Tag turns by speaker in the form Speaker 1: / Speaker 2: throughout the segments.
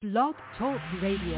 Speaker 1: Blog Talk Radio.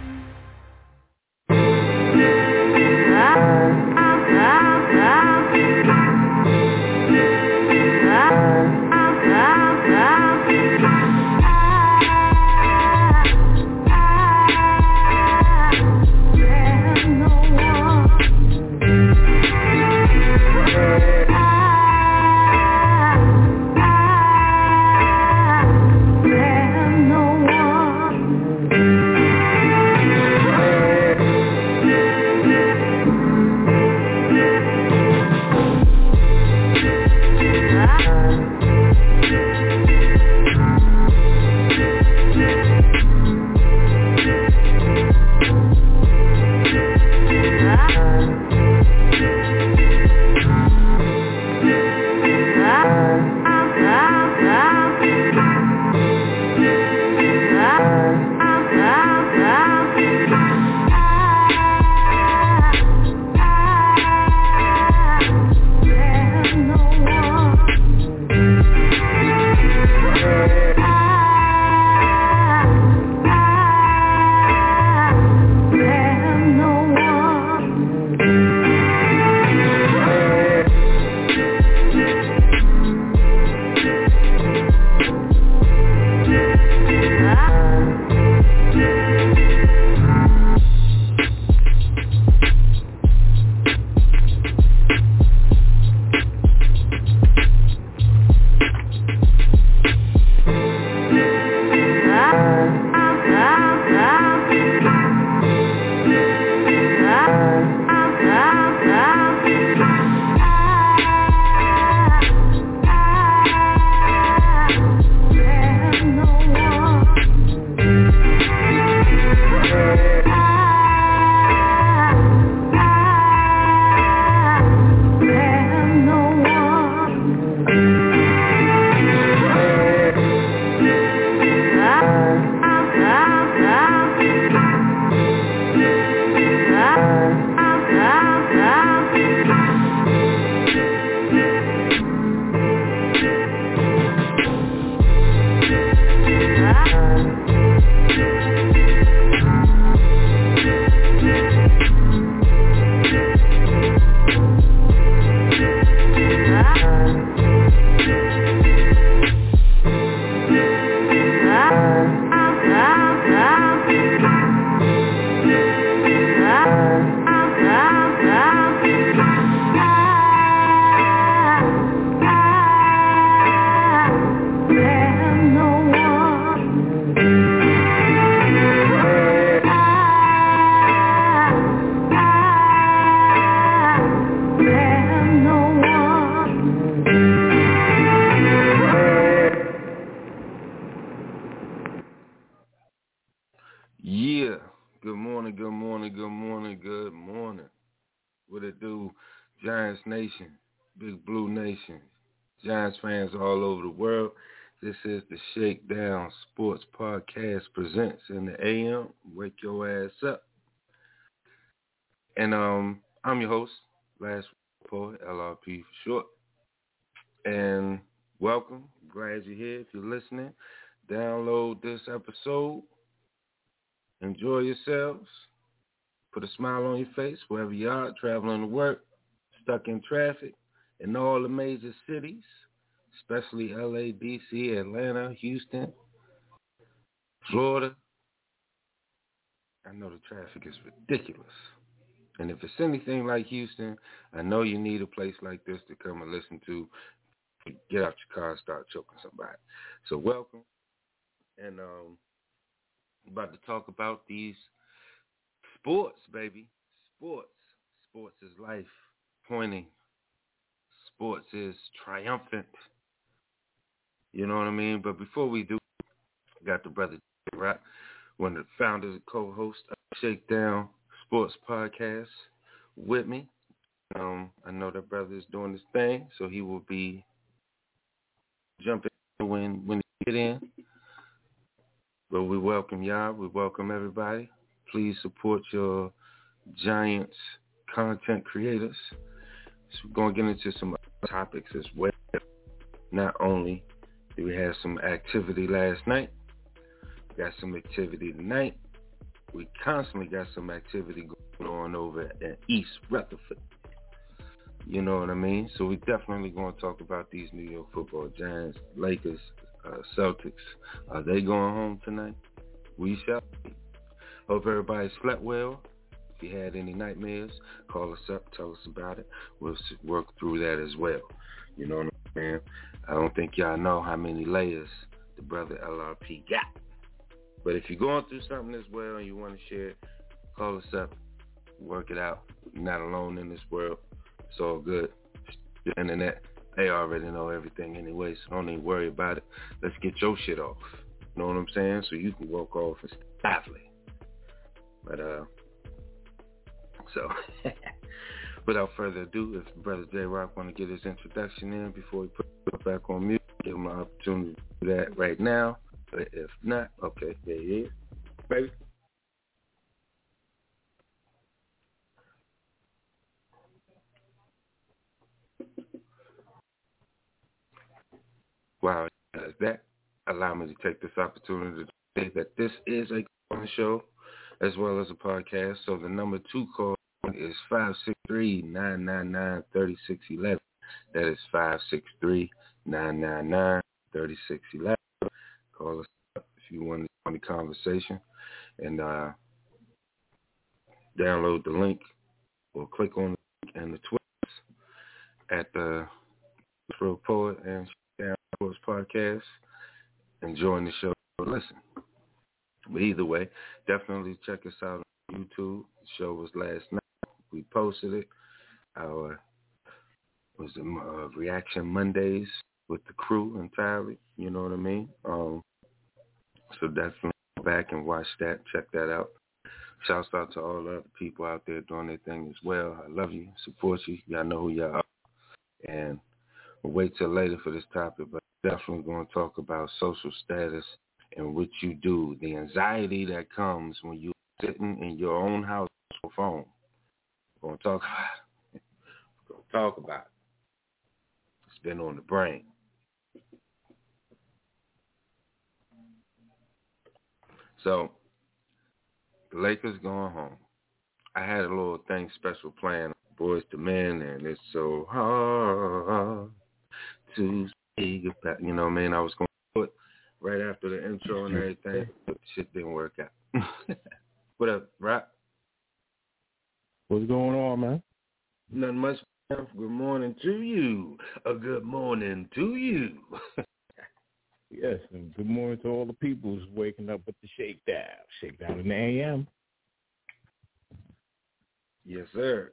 Speaker 2: What it do, Giants Nation, Big Blue Nation, Giants fans all over the world. This is the Shakedown Sports Podcast presents in the AM. Wake your ass up. And I'm your host, Last Poet, LRP for short. And welcome. Glad you're here. If you're listening, download this episode. Enjoy yourselves. Put a smile on your face wherever you are, traveling to work, stuck in traffic, in all the major cities, especially LA, DC, Atlanta, Houston, Florida. I know the traffic is ridiculous. And if it's anything like Houston, I know you need a place like this to come and listen to. Get out your car and start choking somebody. So welcome. And I'm about to talk about these sports, baby. Sports. Sports is life. Pointing. Sports is triumphant. You know what I mean? But before we do, I got the brother Rock, one of the founders and co-hosts of Shakedown Sports Podcast with me. I know that brother is doing his thing, so he will be jumping when he get in. But we welcome y'all. We welcome everybody. Please support your Giants content creators. So we're going to get into some other topics as well. Not only did we have some activity last night, got some activity tonight. We constantly got some activity going on over at East Rutherford. You know what I mean? So we definitely going to talk about these New York Football Giants, Lakers, Celtics. Are they going home tonight? We shall see. Hope everybody slept well. If you had any nightmares, call us up, tell us about it. We'll work through that as well. You know what I'm saying? I don't think y'all know how many layers the brother LRP got. But if you're going through something as well and you want to share it, call us up, work it out. You're not alone in this world. It's all good. The internet, they already know everything anyway, so don't even worry about it. Let's get your shit off. You know what I'm saying? So you can walk off and lively. But, so, without further ado, if Brother J-Rock want to get his introduction in before he put it back on mute, give him an opportunity to do that right now. But if not, okay, there he is. Baby. Wow, as that, allow me to take this opportunity to say that this is a show as well as a podcast. So the number 2 call is 563-999-3611. That is 563-999-3611. Call us up if you want to join the conversation and download the link or click on the link and the tweets at the Real Poet and Poets podcast and join the show or listen. But either way, definitely check us out on YouTube. The show was last night. We posted it. Our Reaction Mondays with the crew entirely. You know what I mean? So definitely go back and watch that. Check that out. Shouts out to all the other people out there doing their thing as well. I love you. Support you. Y'all know who y'all are. And we'll wait till later for this topic, but definitely going to talk about social status and what you do, the anxiety that comes when you're sitting in your own house or phone. We're going to talk about it. We're going to talk about it. It's been on the brain. So, the Lakers going home. I had a little thing special planned, Boys to Men, and it's so hard to say goodbye. You know what I mean? I was going to put right after the intro and everything, but shit didn't work out. What up, Rock?
Speaker 1: What's going on, man?
Speaker 2: Nothing much. Good morning to you. A good morning to you.
Speaker 1: Yes, and good morning to all the people who's waking up with the shakedown. Shakedown in the AM.
Speaker 2: Yes, sir.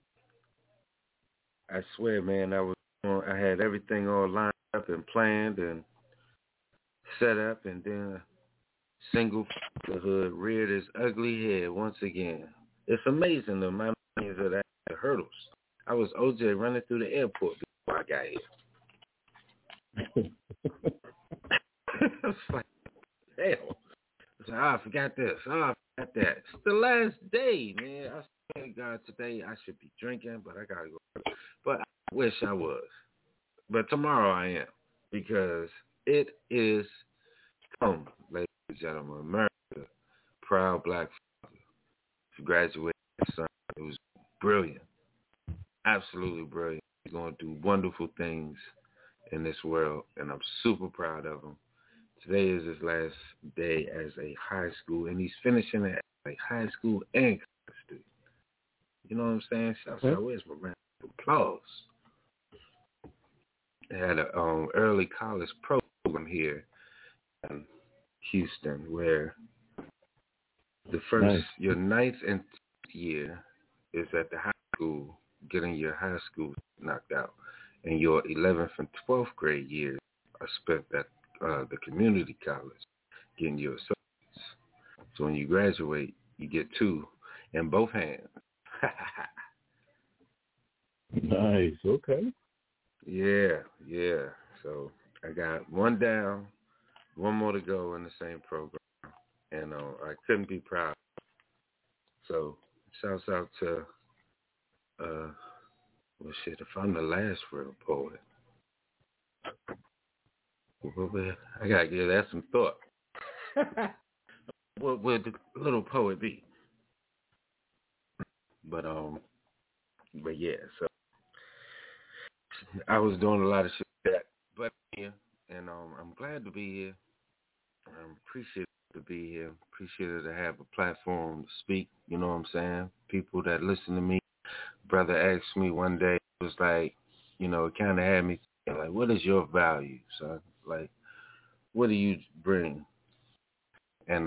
Speaker 2: I swear, man, I had everything all lined up and planned and set up, and then single the hood reared its ugly head once again. It's amazing the amount of things that the hurdles. I was OJ running through the airport before I got here. It's like, hell. It's like, I forgot this. I forgot that. It's the last day, man. I swear to God, today I should be drinking, but I got to go. But I wish I was. But tomorrow I am, because it is home, ladies and gentlemen. America, proud black father, to graduate his son. It was brilliant. Absolutely brilliant. He's going to do wonderful things in this world, and I'm super proud of him. Today is his last day as a high school, and he's finishing it as a high school and college student. You know what I'm saying? Shouts out, where's my round of applause? They had an early college program here in Houston where the first, your 9th and 10th year is at the high school, getting your high school knocked out. And your 11th and 12th grade years are spent at the community college, getting your associates. So when you graduate, you get 2 in both hands.
Speaker 1: Nice, okay.
Speaker 2: Yeah. So I got 1 down, 1 more to go in the same program. And I couldn't be proud. So shouts out to, well, shit, if I'm the last real poet, I got to give that some thought. would the little poet be? But yeah, so I was doing a lot of shit like that. But here, and I'm glad to be here. I'm appreciative to be here. Appreciative to have a platform to speak. You know what I'm saying? People that listen to me. Brother asked me one day, it was like, you know, it kind of had me thinking, like, what is your value, son? Like, what do you bring? And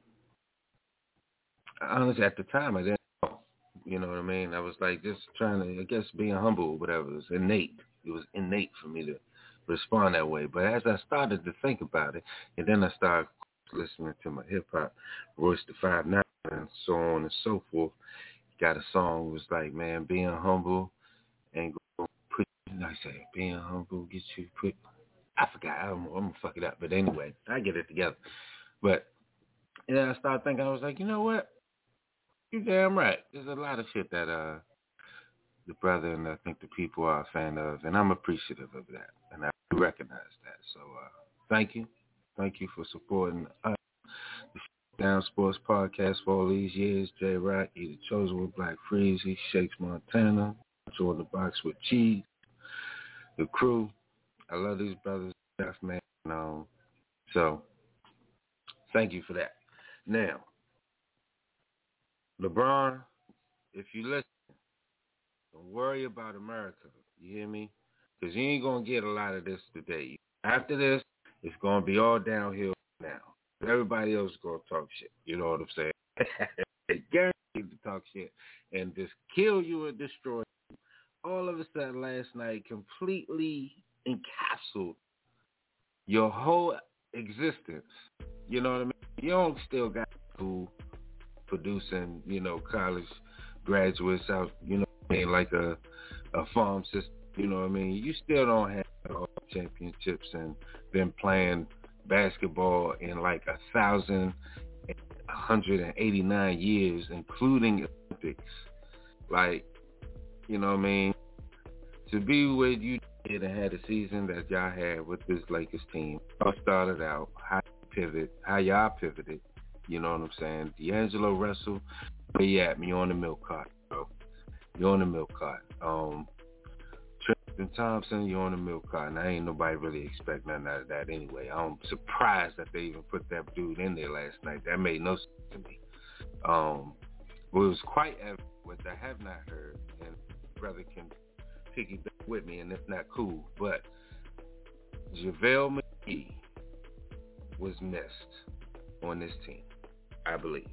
Speaker 2: honestly, at the time, I didn't know. You know what I mean? I was like just trying to, I guess, being humble or whatever. It was innate. It was innate for me to respond that way. But as I started to think about it, and then I started listening to my hip hop, Royce the 5'9", and so on and so forth. Got a song was like, man, being humble and go put. And I say, being humble gets you put. I forgot. I'm gonna fuck it up. But anyway, I get it together. But then I started thinking. I was like, you know what? You're damn right. There's a lot of shit that the brother and I think the people are a fan of, and I'm appreciative of that, and I recognize that. So thank you for supporting us, the Down Sports Podcast for all these years. J Rock, he the chosen with Black Freeze, he Shakes Montana, Join the Box with Cheese, the crew. I love these brothers, stuff, man. So thank you for that. Now, LeBron, if you listen, don't worry about America. You hear me? Because you ain't going to get a lot of this today. After this, it's going to be all downhill now. Everybody else is going to talk shit. You know what I'm saying? They guaranteed to talk shit and just kill you and destroy you. All of a sudden last night completely encapsulated your whole existence. You know what I mean? You don't still got school producing, you know, college graduates out, you know what I mean, like a farm system, you know what I mean? You still don't have all championships and been playing basketball in like 1,189 years, including Olympics. Like, you know what I mean? To be where you did and had a season that y'all had with this Lakers team, y'all started out, how y'all pivoted, you know what I'm saying? D'Angelo Russell, where you at? Me on the milk cart, bro. You're on the milk cart. Tristan Thompson, you're on the milk cart. And I ain't nobody really expect nothing out of that anyway. I'm surprised that they even put that dude in there last night. That made no sense to me. Well, it was quite evident, which I have not heard, and brother can piggyback with me, and it's not cool, but JaVale McGee was missed on this team, I believe.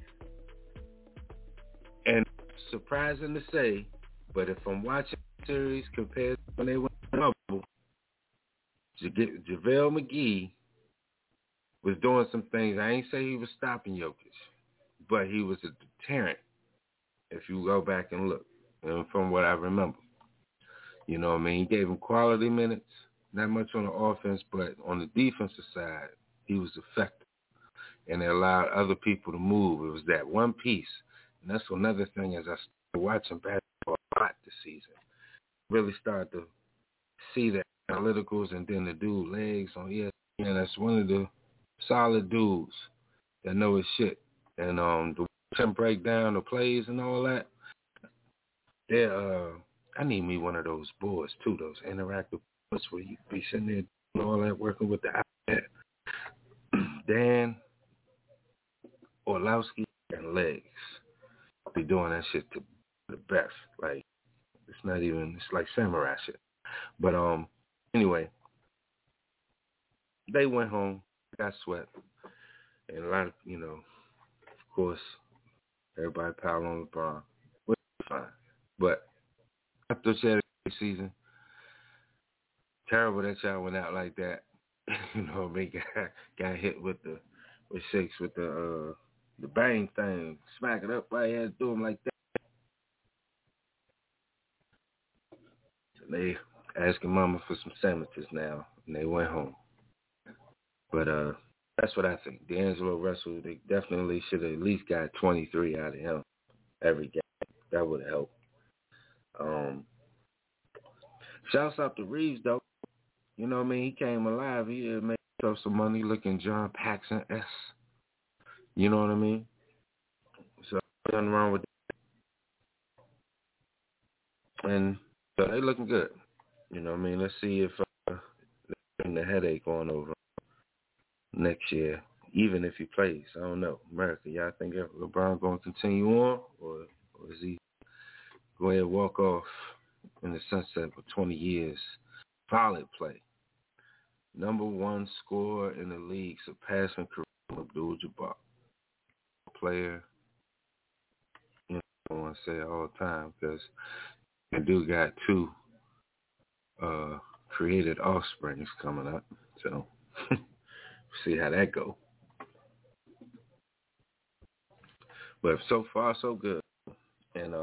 Speaker 2: And surprising to say, but if I'm watching the series compared to when they went in bubble, JaVale McGee was doing some things. I ain't say he was stopping Jokic, but he was a deterrent if you go back and look, and from what I remember. You know what I mean? He gave him quality minutes, not much on the offense, but on the defensive side, he was effective. And it allowed other people to move. It was that one piece. And that's another thing as I started watching basketball a lot this season. Really started to see the analyticals and then the dude legs on ESPN. That's one of the solid dudes that know his shit. And the him break down the plays and all that. I need me one of those boards too, those interactive boards where you be sitting there doing all that, working with the iPad. Dan Orlowski and Legs be doing that shit to the best. Like, it's not even, it's like samurai shit. But anyway, they went home, got swept, and a lot of, you know, of course, everybody piled on LeBron, which is fine. But after Saturday season, terrible that y'all went out like that. You know, me got hit with Shakes with the bang thing, smack it up. Why you had to do him like that? And they asking mama for some sandwiches now, and they went home. But that's what I think. D'Angelo Russell, they definitely should have at least got 23 out of him every game. That would have helped. Shouts out to Reeves, though. You know what I mean? He came alive. He made himself some money looking John Paxson-esque. You know what I mean? So nothing wrong with that. And so they looking good. You know what I mean? Let's see if they bring the headache on over next year, even if he plays. I don't know. America, y'all think LeBron going to continue on, or is he go ahead and walk off in the sunset for 20 years? Solid play. Number one scorer in the league, surpassing Kareem Abdul-Jabbar. Player, you know, I don't want to say it all the time because the dude got two created offsprings coming up. So see how that go. But so far, so good. And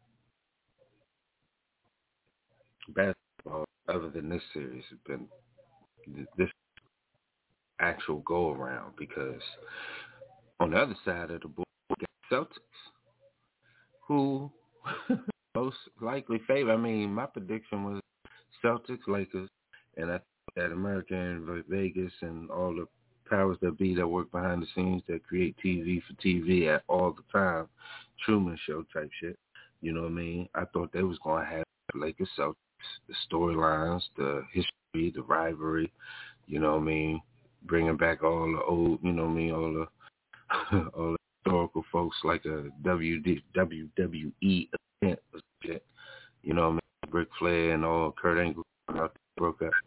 Speaker 2: basketball, other than this series, has been this actual go around, because on the other side of the board, we got Celtics, who most likely favor. I mean, my prediction was Celtics, Lakers, and I think that America and Vegas and all the powers that be that work behind the scenes that create TV for TV at all the time, Truman Show type shit. You know what I mean? I thought they was going to have Lakers, Celtics, the storylines, the history, the rivalry, you know what I mean? Bringing back all the old, you know what I mean, all the historical folks like a WWE event or shit. You know what I mean? Ric Flair and all, Kurt Angle out there, broke up.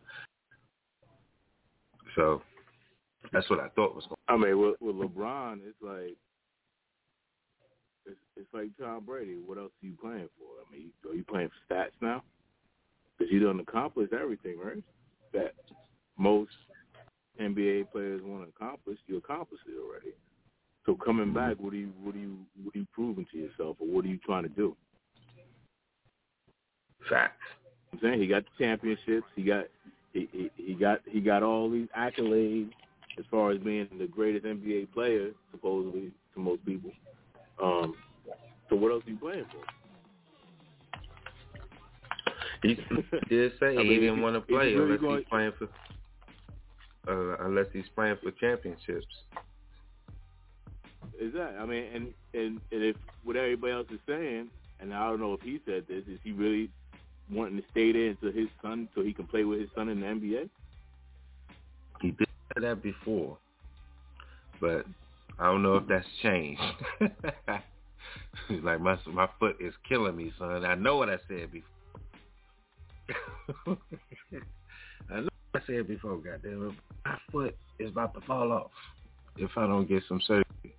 Speaker 2: So that's what I thought was going
Speaker 1: I mean, with LeBron, it's like Tom Brady. What else are you playing for? I mean, are you playing for stats now? Because you done accomplished everything, right? That most NBA players want to accomplish. You accomplished it already. So coming back, what are you proving to yourself, or what are you trying to do?
Speaker 2: Facts.
Speaker 1: I'm saying he got the championships. He got all these accolades as far as being the greatest NBA player, supposedly to most people. So what else are you playing for?
Speaker 2: He did say he didn't want to play unless he's playing for championships.
Speaker 1: Exactly. I mean, and if what everybody else is saying, and I don't know if he said this, is he really wanting to stay there until his son, so he can play with his son in the NBA?
Speaker 2: He did that before, but I don't know if that's changed. He's like, my foot is killing me, son. I know what I said before. I know what I said before, goddamn it. My foot is about to fall off if I don't get some surgery.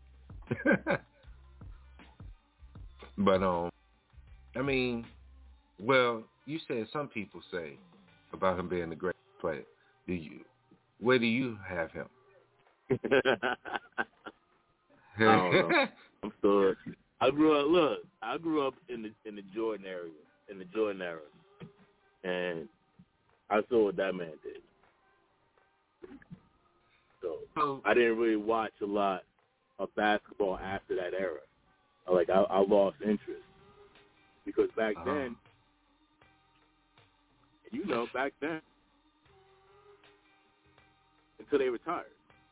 Speaker 2: But I mean, well, you said some people say about him being the great player. Where do you have him?
Speaker 1: I don't know. I'm sorry. I grew up in the Jordan era, and I saw what that man did. So I didn't really watch a lot of basketball after that era. I lost interest because back then, until they retired.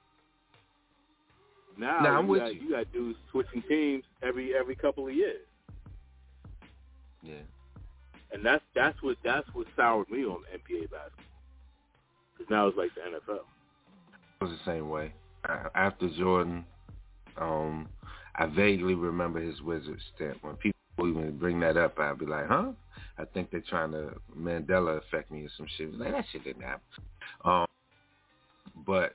Speaker 1: Now you got dudes switching teams every couple of years.
Speaker 2: Yeah. And
Speaker 1: that's what soured me on NBA basketball. Because now it's like the NFL.
Speaker 2: It was the same way. After Jordan, I vaguely remember his Wizards stint. When people even bring that up, I'd be like, huh? I think they're trying to Mandela affect me or some shit. Like, that shit didn't happen. But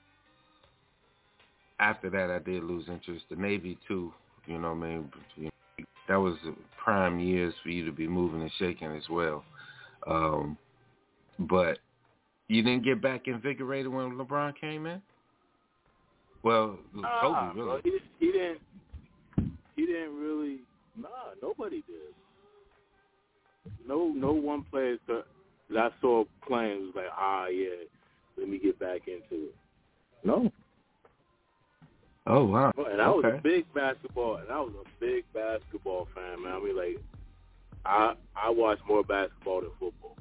Speaker 2: after that, I did lose interest. The Navy, too, you know what I mean? That was prime years for you to be moving and shaking as well. But you didn't get back invigorated when LeBron came in? Well, Kobe, really.
Speaker 1: Well, he didn't really. Nah, nobody did. No one player that I saw playing was like, yeah, let me get back into it. No.
Speaker 2: Oh, wow.
Speaker 1: And I was a big basketball fan, man. I mean, like, I watched more basketball than football.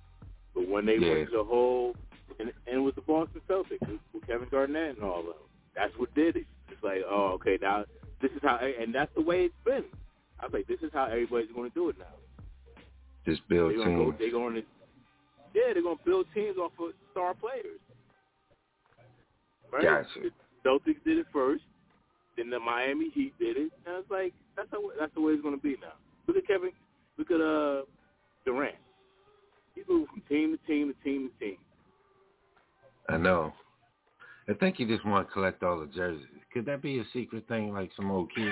Speaker 1: But when they went to the whole, and it was the Boston Celtics with Kevin Garnett and all of them, That's what did it. It's like, oh, okay, now this is how, and that's the way it's been. I was like, this is how everybody's going to do it now.
Speaker 2: Just build teams.
Speaker 1: They're going to build teams off of star players. Right?
Speaker 2: Gotcha.
Speaker 1: The Celtics did it first, then the Miami Heat did it, and it's like that's the way it's going to be now. Look at Durant. He's moving from team to team to team to team.
Speaker 2: I know. I think he just want to collect all the jerseys. Could that be a secret thing, like some old kids?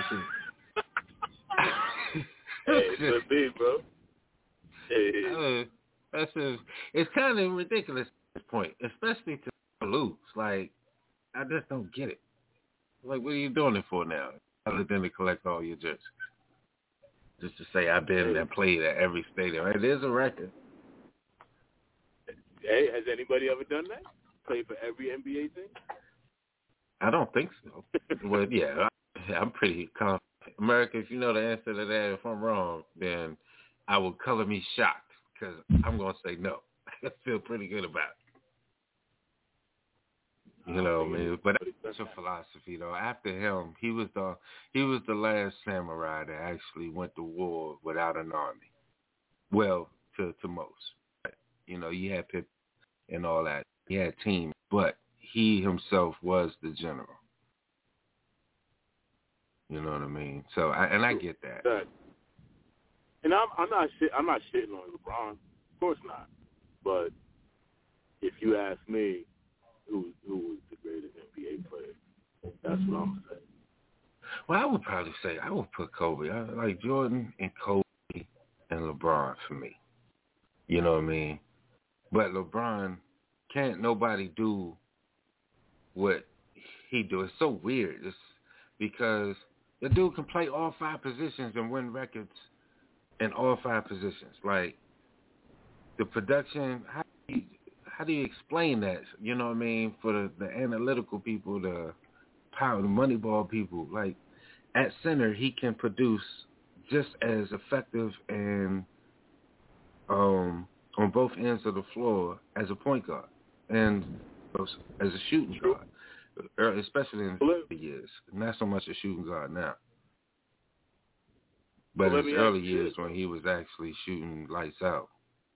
Speaker 1: Hey, it could be, bro. Hey.
Speaker 2: It's kind of ridiculous at this point, especially to lose. Like, I just don't get it. Like, what are you doing it for now, other than to collect all your jerseys? Just to say I've been and played at every stadium. It is a record.
Speaker 1: Hey, has anybody ever done that? Played for every NBA team?
Speaker 2: I don't think so. Well, yeah, I'm pretty confident. America, if you know the answer to that, if I'm wrong, then I will color me shocked because I'm going to say no. I feel pretty good about it. You know, man. But that's a philosophy, though. After him, he was the last samurai that actually went to war without an army. Well, to most. You know, you had Pip and all that. He had team, but he himself was the general. You know what I mean? So, I get that.
Speaker 1: And I'm not shitting on LeBron. Of course not. But if you ask me, who was the greatest NBA player, that's what I'm saying.
Speaker 2: Well, I would probably say I would put Kobe. I like Jordan and Kobe and LeBron for me. You know what I mean? But LeBron, can't nobody do what he do. It's so weird. It's because the dude can play all 5 positions and win records in all 5 positions. Like, the production, how do you explain that? You know what I mean? For the analytical people, the power, the money ball people. Like, at center, he can produce just as effective and on both ends of the floor as a point guard and as a shooting guard, especially in the years. Not so much a shooting guard now. But in his early years when he was actually shooting lights out.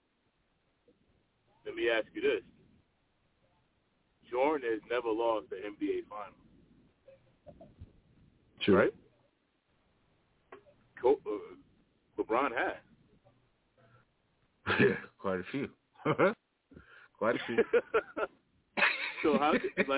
Speaker 1: Let me ask you this. Jordan has never lost the NBA Finals.
Speaker 2: True.
Speaker 1: Right? LeBron has.
Speaker 2: Yeah, quite a few. Quite a few.
Speaker 1: So how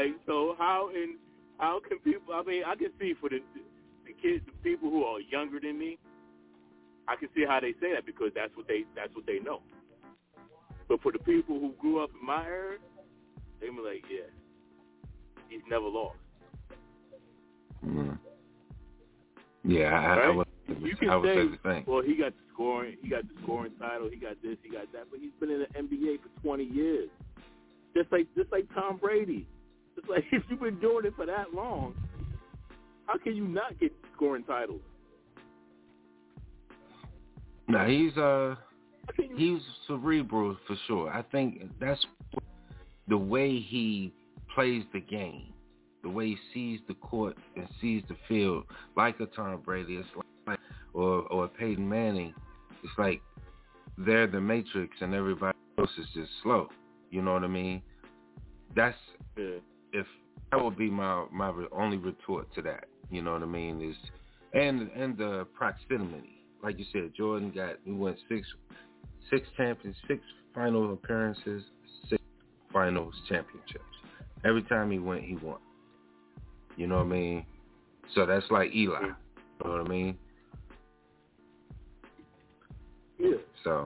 Speaker 1: can people? I mean, I can see for the kids, the people who are younger than me, I can see how they say that because that's what they know. But for the people who grew up in my era, they be like, yeah, he's never lost.
Speaker 2: Mm. Yeah,
Speaker 1: right?
Speaker 2: I would say the same.
Speaker 1: Well, he got the scoring title, he got this, he got that, but he's been in the NBA for 20 years. Just like Tom Brady. It's like if you've been doing it for that long, how can you not get scoring titles?
Speaker 2: No, he's cerebral for sure. I think that's the way he plays the game, the way he sees the court and sees the field, like a Tom Brady, it's like or a Peyton Manning. It's like they're the Matrix and everybody else is just slow. You know what I mean? That's if that would be my only retort to that. You know what I mean? Is and the proximity. Like you said, Jordan he went six champions, 6 final appearances, 6 finals championships. Every time he went, he won. You know what I mean? So that's like Eli. You know what I mean?
Speaker 1: Yeah.
Speaker 2: So,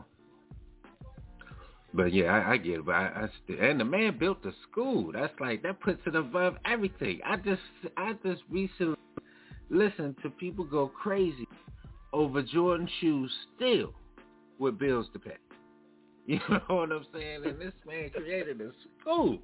Speaker 2: but yeah, I get it. But and the man built a school. That's like that puts it above everything. I just recently listened to people go crazy over Jordan shoes still with bills to pay. You know what I'm saying? And this man created a school.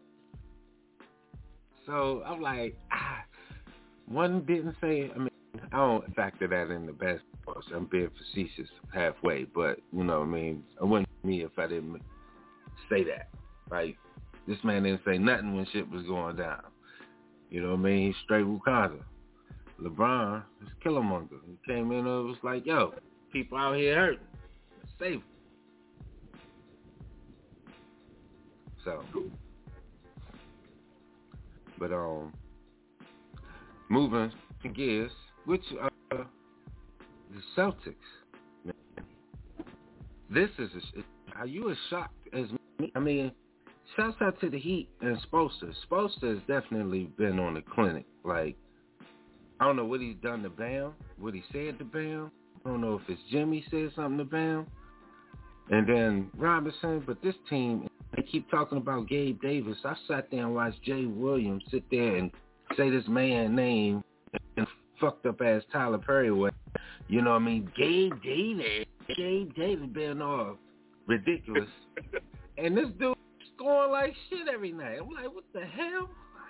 Speaker 2: So I'm like, one didn't say, I mean, I don't factor that in the basketball. So I'm being facetious halfway, but you know what I mean? It wouldn't be me if I didn't say that. Like, this man didn't say nothing when shit was going down. You know what I mean? He's straight Wakanda. LeBron is Killmonger. He came in and was like, yo, people out here hurting. Let's save them. So, but moving gears, which the Celtics, man, this is are you as shocked as me? I mean, shouts out to the Heat and Spoelstra. Spoelstra has definitely been on the clinic. Like, I don't know what he's done to Bam, what he said to Bam. I don't know if it's Jimmy said something to Bam. And then Robinson, but this team, they keep talking about Gabe Davis. I sat there and watched Jay Williams sit there and say this man's name and fucked up ass Tyler Perry way. You know what I mean? Gabe Davis being all ridiculous. And this dude scoring like shit every night. I'm like, what the hell?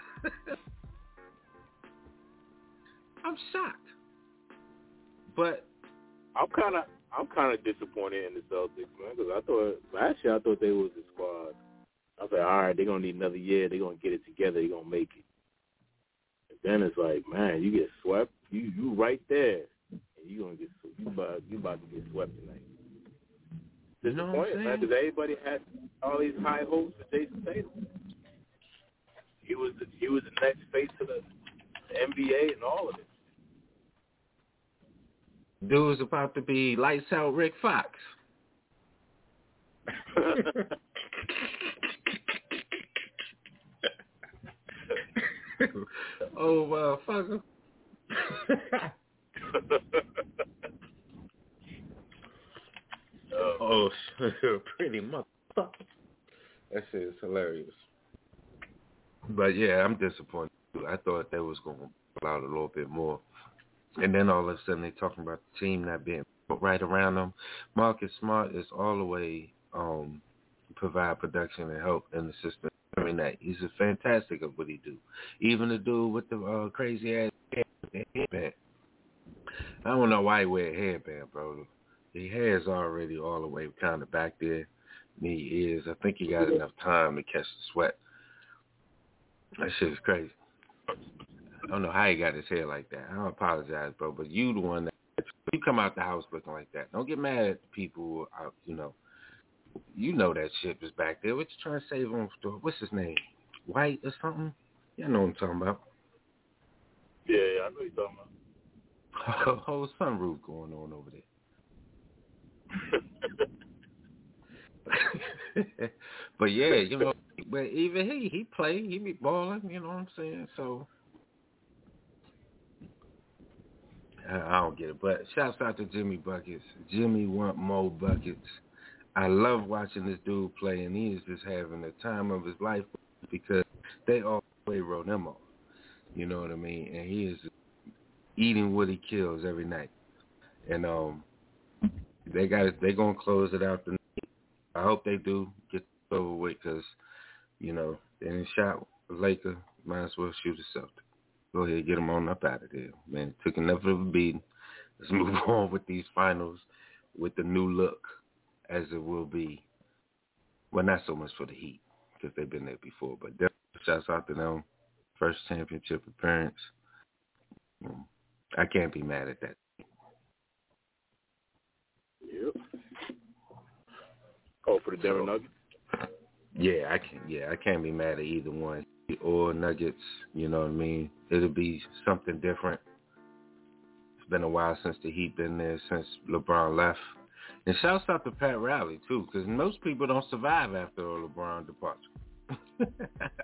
Speaker 2: I'm shocked. But
Speaker 1: I'm kind of disappointed in the Celtics, man, because last year I thought they was the squad. I was like, all right, they're gonna need another year. They're gonna get it together. They're gonna make it. And then it's like, man, you get swept. You right there, and you about to get swept tonight. Disappointed, man, because everybody had all these high hopes for Jason Tatum. He was the next face of the NBA and all of it.
Speaker 2: Dude's about to be lights out Rick Fox. Oh, motherfucker. Oh, pretty motherfucker. That shit is hilarious. But yeah, I'm disappointed. I thought they was going to pull out a little bit more. And then all of a sudden they're talking about the team not being right around them. Marcus Smart is all the way provide production and help in the system. I mean, he's a fantastic at what he do. Even the dude with the crazy ass headband. I don't know why he wear a headband, bro. The hair is already all the way kind of back there. And he is. I think he got enough time to catch the sweat. That shit is crazy. I don't know how he got his hair like that. I don't apologize, bro, but you the one that you come out the house looking like that. Don't get mad at the people out, you know that shit was back there. What you trying to save on for? What's his name? White or something? Yeah, I know what I'm talking about.
Speaker 1: Yeah, I know what you're talking about.
Speaker 2: Whole sunroof going on over there. But yeah, but even he play, he be balling, you know what I'm saying? So I don't get it. But shouts out to Jimmy Buckets. Jimmy want more buckets. I love watching this dude play, and he is just having the time of his life because they always roll him off. You know what I mean? And he is eating what he kills every night. And they gonna close it out tonight. I hope they do get it over with because they didn't shot a Laker. Might as well shoot a Celtic. Go ahead, get them on up out of there, man. It took enough of a beating. Let's move on with these finals with the new look, as it will be. Well, not so much for the Heat because they've been there before, but definitely shouts out to them. First championship appearance. I can't be mad at that.
Speaker 1: Yep. Oh, for the Denver Nuggets?
Speaker 2: Yeah, I can't be mad at either one. Or Nuggets, you know what I mean? It'll be something different. It's been a while since the Heat been there, since LeBron left. And shouts out to Pat Riley, too, because most people don't survive after a LeBron departure.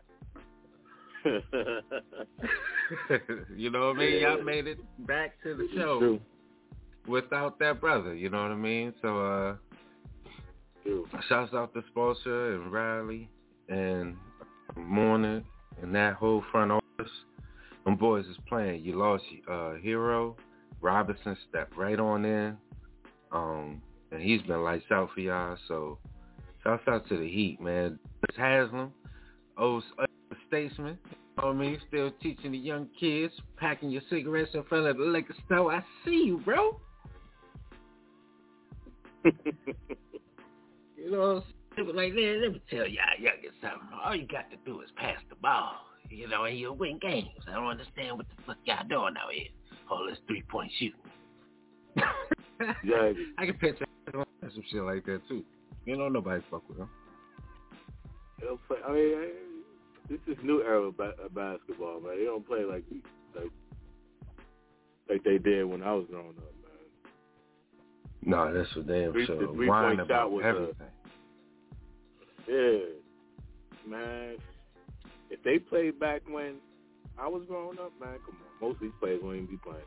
Speaker 2: You know what I mean? Y'all made it back to the show without that brother, you know what I mean? So, shouts out to Spoelstra and Riley and Mourner and that whole front office. Them boys is playing. You lost Hero. Robinson stepped right on in. And he's been lights out for y'all. So shouts out to the Heat, man. Haslam, old statesman. You know what I mean? Still teaching the young kids, packing your cigarettes in front of the liquor store. I see you, bro. You know what I'm saying? Like, man, let me tell y'all youngins something. All you got to do is pass the ball.
Speaker 3: and he'll win games. I don't understand what the fuck y'all doing out here. All this 3-point shooting.
Speaker 1: Yeah.
Speaker 2: I can picture some shit like that too. Nobody fuck with him.
Speaker 1: I mean, this is new era of basketball, man. They don't play like they did when I was growing up, man.
Speaker 2: No, that's for damn sure.
Speaker 1: The 3-point shot was
Speaker 2: everything.
Speaker 1: Yeah, man. If they played back when I was growing up, man, come on. Most of these players won't even be playing.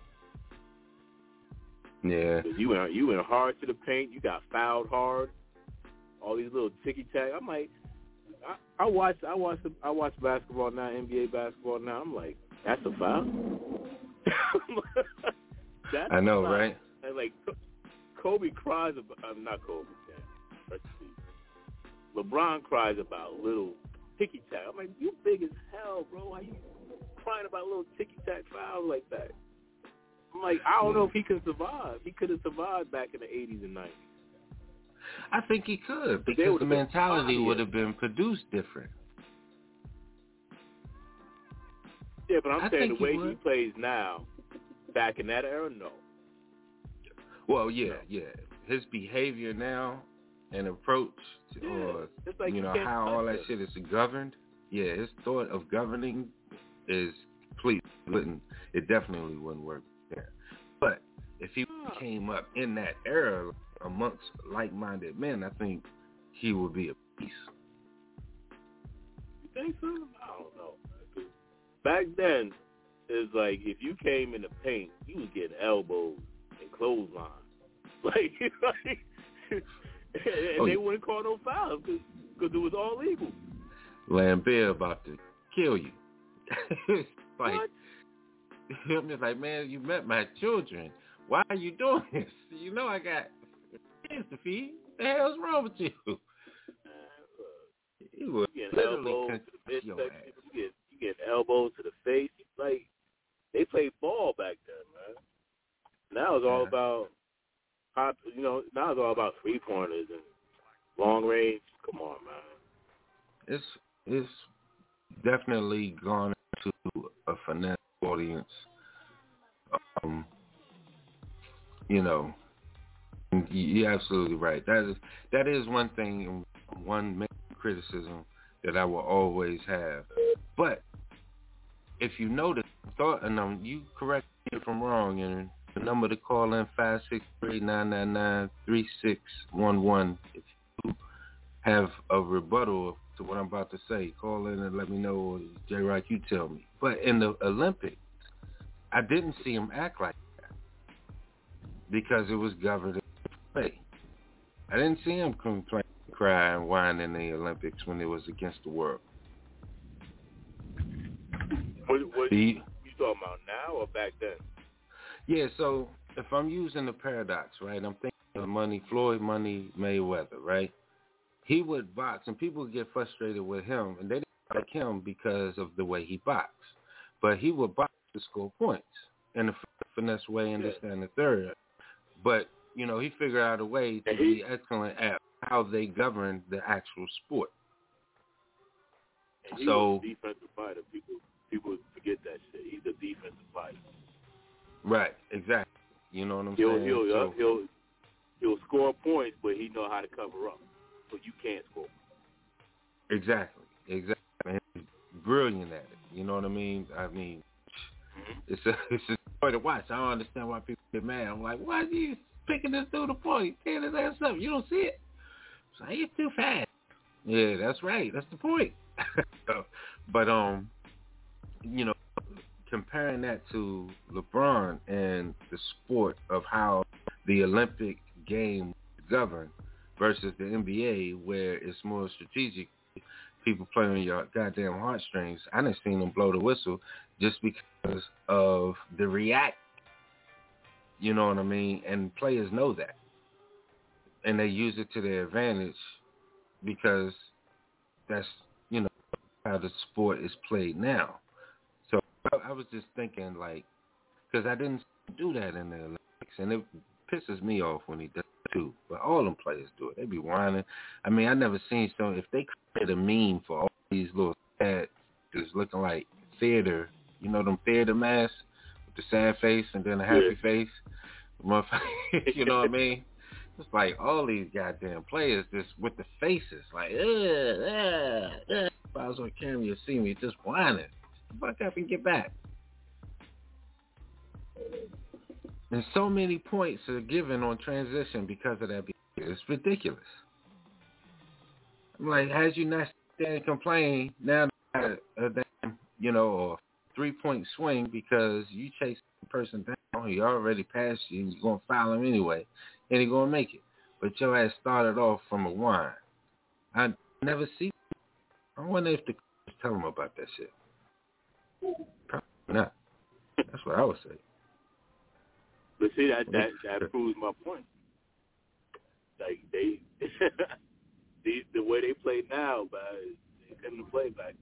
Speaker 2: Yeah.
Speaker 1: You went hard to the paint. You got fouled hard. All these little ticky tack. I'm like, I watch basketball now, NBA basketball now. I'm like, that's a foul.
Speaker 2: I know, right?
Speaker 1: And like, Kobe cries about. Not Kobe. Let's see. LeBron cries about little ticky tack. I'm like, you big as hell, bro. Why you crying about little ticky tack fouls like that? I'm like, I don't know if he can survive. He could have survived back in the 80s and 90s.
Speaker 2: I think he could, because the mentality would have been produced different.
Speaker 1: Yeah, but I'm saying the way he plays now, back in that era, no.
Speaker 2: Well, yeah. His behavior now and approach, or
Speaker 1: like
Speaker 2: how all that shit is governed. Yeah, his thought of governing is completely it definitely wouldn't work there. But if he came up in that era amongst like-minded men, I think he would be a piece.
Speaker 1: You think so? I don't know. Back then, it's like if you came in the paint, you was getting elbows and clotheslines. Like and they wouldn't call no fouls because it was all legal.
Speaker 2: Lambert about to kill you. Like,
Speaker 1: what?
Speaker 2: I'm just like, man, you met my children. Why are you doing this? I got kids to feed. What the hell's wrong with you? You would literally cut your ass.
Speaker 1: You get elbows to the face. Like, they played ball back then, man. Now it's all about now it's all about 3-pointers and long range. Come on, man.
Speaker 2: It's definitely gone into a finesse audience. You're absolutely right. That is one thing, one main criticism that I will always have. But if you notice, and you correct me if I'm wrong, and the number to call in 563-999-3611 if you have a rebuttal to what I'm about to say. Call in and let me know, or J-Rock, you tell me. But in the Olympics, I didn't see him act like that because it was governed in play. I didn't see him complain, cry, and whine in the Olympics when it was against the world.
Speaker 1: What you talking about now or back then?
Speaker 2: Yeah, so if I'm using the paradox, right, I'm thinking of Floyd Money Mayweather, right? He would box, and people would get frustrated with him, and they didn't like him because of the way he boxed. But he would box to score points in a finesse way and this, that, and the third. But, he figured out a way to be excellent at how they govern the actual sport.
Speaker 1: And he was a defensive fighter. People forget that shit. He's a defensive fighter. Right, exactly. You know what I'm saying? He'll score points, but he know how to cover up, so you can't score. Exactly. And he's brilliant at it. You know what I mean? It's a story to watch. I don't understand why people get mad. I'm like, why are you picking this through the point? Tearing his ass up. You don't see it. So he's too fast. Yeah, that's right. That's the point. But comparing that to LeBron and the sport of how the Olympic game is governed versus the NBA, where it's more strategic, people playing on your goddamn heartstrings. I didn't see them blow the whistle just because of the react. You know what I mean? And players know that. And they use it to their advantage because that's, how the sport is played now. So I was just thinking, because I didn't do that in the Olympics, and it pisses me off when he does it too. But all them players do it. They be whining. I never seen if they create a meme for all these little sad
Speaker 2: actors looking like theater. You know them theater masks with the sad face and then a happy face. You know what I mean? It's like all these goddamn players just with the faces like, if I was on camera, you'd see me just whining. Fuck up and get back. And so many points are given on transition because of that. It's ridiculous. I'm like, as you not stand and complain, now a damn, you know, a 3-point swing because you chase the person down, he already passed you, and you're going to foul him anyway, and he's going to make it. But your ass started off from a whine. I never see. I wonder if the coaches tell him about that shit. Probably not. That's what I would say.
Speaker 1: But see, that proves my point. Like they, the way they play now, but they couldn't play back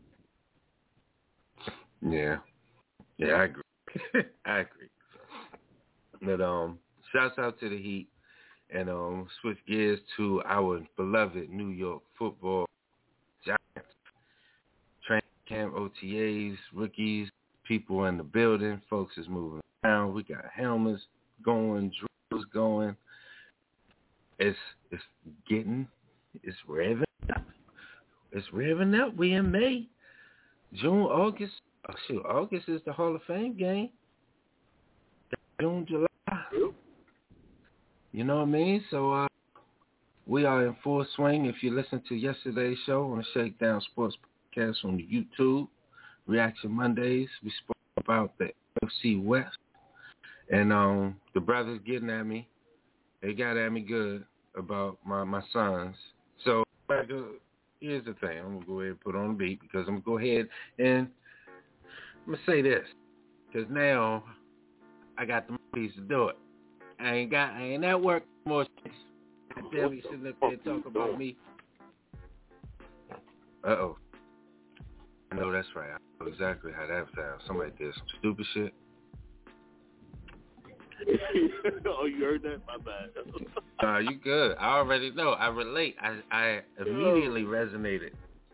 Speaker 1: then.
Speaker 2: Yeah, I agree. I agree. But shouts out to the Heat, and switch gears to our beloved New York Football Giants. Training camp, OTAs, rookies, people in the building, folks is moving around. We got helmets going, drills going. It's revving up. It's revving up. We in May, June, August. Oh shoot, August is the Hall of Fame game. June, July. You know what I mean? So we are in full swing. If you listen to yesterday's show on the Shakedown Sports Podcast on the YouTube, Reaction Mondays, we spoke about the NFC West. And the brothers getting at me. They got at me good about my sons. So here's the thing. I'm going to go ahead and put on the beat because I'm going to go ahead and I'm going to say this. Because now I got the money to do it. I ain't at work more. Damn, you sitting up there talking about me. Uh-oh. I know that's right. I know exactly how that sounds. Somebody did some stupid shit.
Speaker 1: Oh, you heard that? My bad.
Speaker 2: You good. I already know. I relate. I immediately resonated.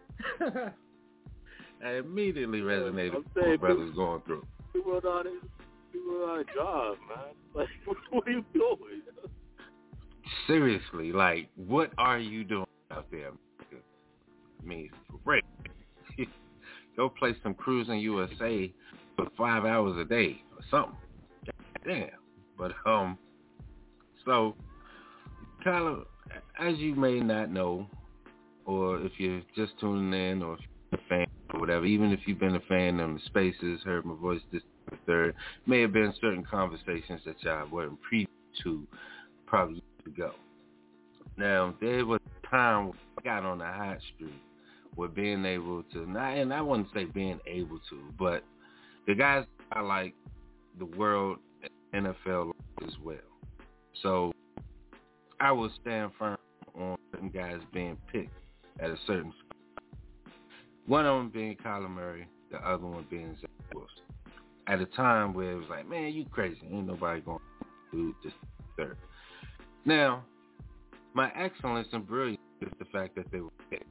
Speaker 2: I immediately resonated with what brothers going through.
Speaker 1: People are on a job, man. Like, what are you doing?
Speaker 2: Seriously, like, what are you doing out there? I mean, for real. Go play some Cruising USA for 5 hours a day or something. Damn. But, so, kind of, as you may not know, or if you're just tuning in, or if you're a fan or whatever, even if you've been a fan of the spaces, heard my voice this third, may have been certain conversations that y'all weren't privy to probably years ago. Now, there was a time when I got on a hot streak with being able to, and I wouldn't say being able to, but the guys I like the world NFL as well. So I will stand firm on certain guys being picked at a certain spot. One of them being Kyler Murray, the other one being Zach Wilson. At a time where it was like, man, you crazy. Ain't nobody going to do this third. Now, my excellence and brilliance is the fact that they were picked.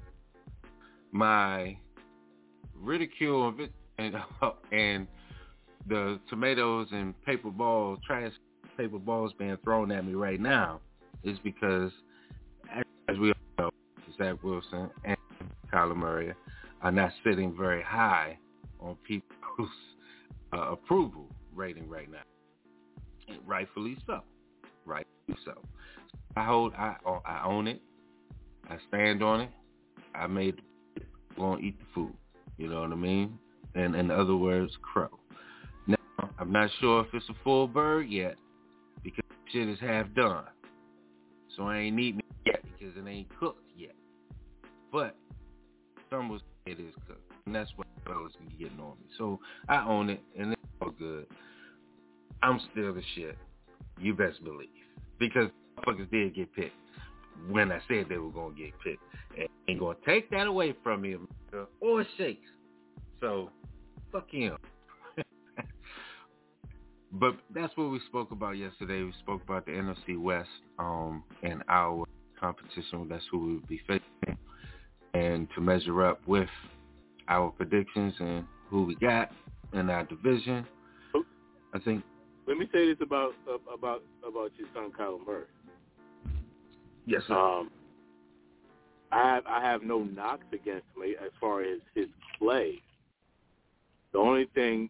Speaker 2: My ridicule of it and the tomatoes and trash paper balls being thrown at me right now is because, as we all know, Zach Wilson and Kyler Murray are not sitting very high on people's approval rating right now. And rightfully so. I own it. I stand on it. I made going to eat the food. You know what I mean? And in other words, crow. Now, I'm not sure if it's a full bird yet because shit is half done. So I ain't eating it yet because it ain't cooked yet. But some will say it is cooked. And that's what fellas be getting on me. So I own it and it's all good. I'm still the shit. You best believe. Because motherfuckers did get picked when I said they were going to get picked. And ain't going to take that away from me or Shakes. So, fuck him. But that's what we spoke about yesterday. We spoke about the NFC West and our competition. That's who we would be facing. And to measure up with our predictions and who we got in our division. I think.
Speaker 1: Let me say this about your son, Kyler Murray.
Speaker 2: Yes, sir.
Speaker 1: I have no knocks against him as far as his play. The only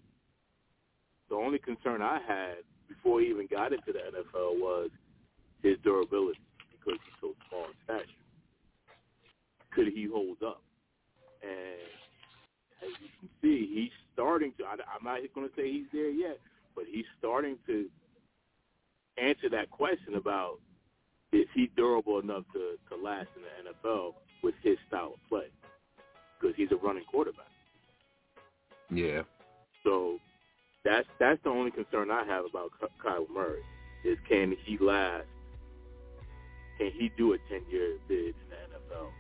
Speaker 1: concern I had before he even got into the NFL was his durability, because he's so small in stature. Could he hold up? And as you can see, he's starting to. I'm not going to say he's there yet, but he's starting to answer that question about, is he durable enough to last in the NFL with his style of play? Because he's a running quarterback.
Speaker 2: Yeah.
Speaker 1: So that's the only concern I have about Kyler Murray, is can he last? Can he do a 10-year bid in the NFL?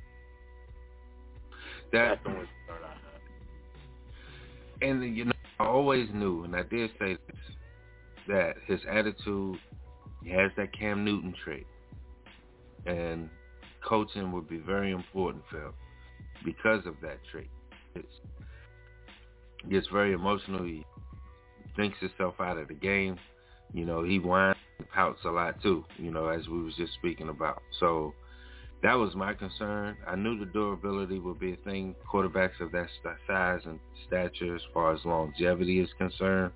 Speaker 1: That's the only concern I have.
Speaker 2: And, I always knew, and I did say this, that his attitude, he has that Cam Newton trait. And coaching would be very important for him because of that trait. He gets very emotional. He thinks himself out of the game. He whines and pouts a lot too, as we was just speaking about. So that was my concern. I knew the durability would be a thing. Quarterbacks of that size and stature, as far as longevity is concerned,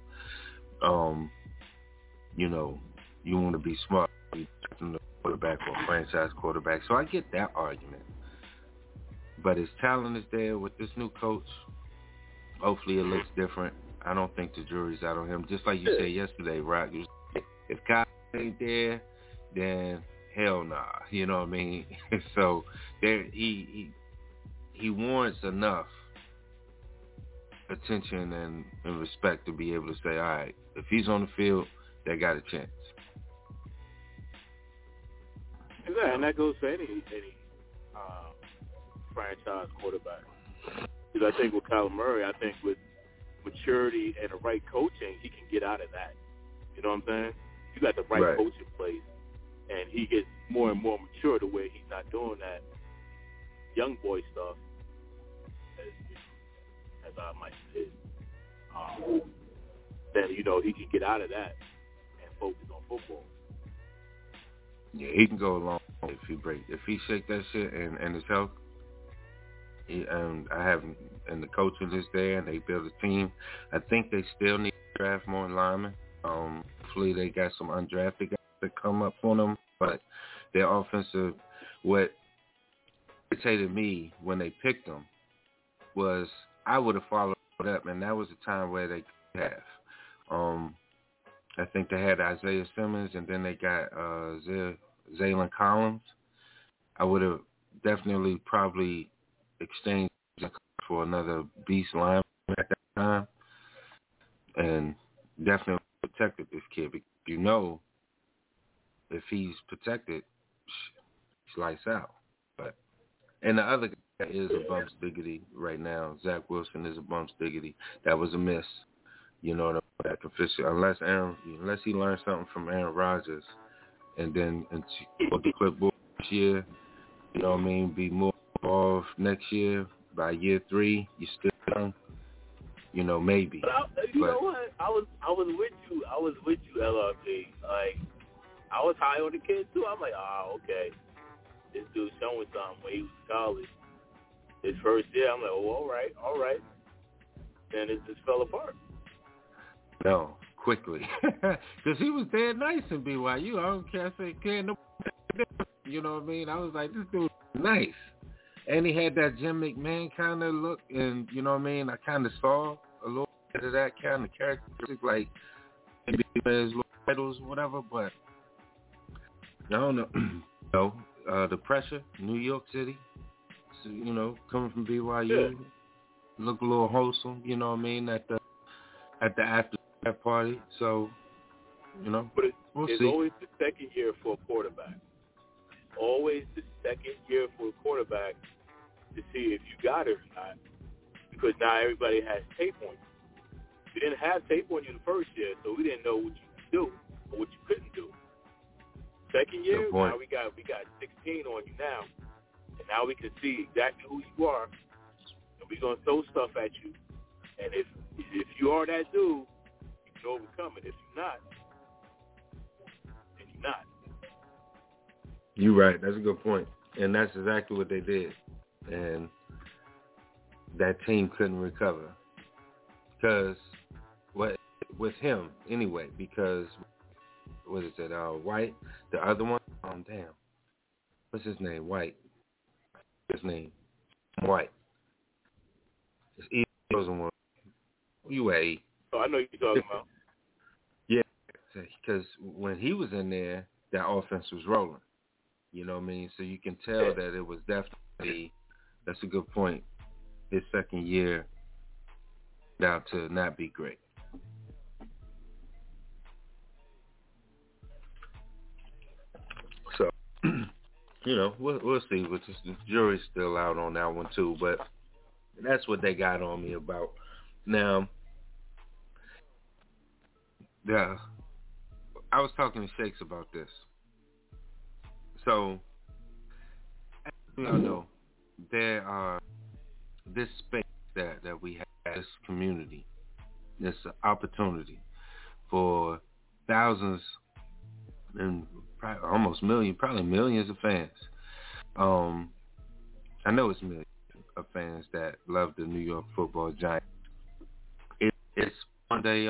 Speaker 2: you want to be smart. You the quarterback or franchise quarterback. So I get that argument. But his talent is there with this new coach. Hopefully it looks different. I don't think the jury's out on him. Just like you said yesterday, Rock. If Kyle ain't there, then hell nah. You know what I mean? So there, he warrants enough attention and respect to be able to say, all right, if he's on the field, they got a chance.
Speaker 1: Yeah, and that goes for any franchise quarterback. Because I think with Kyler Murray, I think with maturity and the right coaching, he can get out of that. You know what I'm saying? You got the right coach in place, and he gets more and more mature to where he's not doing that young boy stuff, as I might say. Then, he can get out of that and focus on football.
Speaker 2: Yeah, he can go along if he shake that shit and his health. And the coaching is there, and they build a team. I think they still need to draft more linemen. Hopefully they got some undrafted guys that come up for them. But their offensive, what irritated me when they picked them was I would have followed up, and that was a time where they could have. I think they had Isaiah Simmons, and then they got Zaylen Collins. I would have definitely probably exchanged for another beast lineman at that time, and definitely protected this kid. Because if he's protected, he's lights out. And the other guy is a bumps diggity right now. Zach Wilson is a bumps diggity. That was a miss. That official, unless he learned something from Aaron Rodgers, and then the clipboard this year, be more involved next year. By year 3, you still young, maybe.
Speaker 1: But know what? I was with you. I was with you, LRP. Like, I was high on the kid too. I'm like, okay, this dude's showing something when he was in college. His first year, I'm like, all right. Then it just fell apart.
Speaker 2: No, quickly. Because he was dead nice in BYU. I don't care. I say, no, you know what I mean? I was like, this dude is nice. And he had that Jim McMahon kind of look. And, you know what I mean? I kind of saw a little bit of that kind of characteristic, like maybe his little titles or whatever. But I don't know. The pressure, New York City, so, coming from BYU, look a little wholesome, you know what I mean, at the after that party. So,
Speaker 1: but it's
Speaker 2: see.
Speaker 1: Always the second year for a quarterback. Always the second year for a quarterback to see if you got it or not, because now everybody has tape on you. We didn't have tape on you the first year, so we didn't know what you could do or what you couldn't do. Second year, now we got 16 on you now, and now we can see exactly who you are, and we're gonna throw stuff at you, and if you are that dude, you can overcome it. If you're not, then you're not.
Speaker 2: You're right. That's a good point, and that's exactly what they did, and that team couldn't recover because with him anyway. Because what is it? White, the other one. Damn, what's his name? White. His name White. It's E. One. You at?
Speaker 1: So I know you're talking about.
Speaker 2: Yeah, because when he was in there, that offense was rolling. You know what I mean? So you can tell that it was definitely, that's a good point, his second year down to not be great. So, you know, we'll see. Which is, the jury's still out on that one too, but that's what they got on me about. Now, I was talking to Shakes about this. So, as we all know, there are this space that we have, this community, this opportunity for thousands and almost probably millions of fans. I know it's millions of fans that love the New York Football Giants. It's one day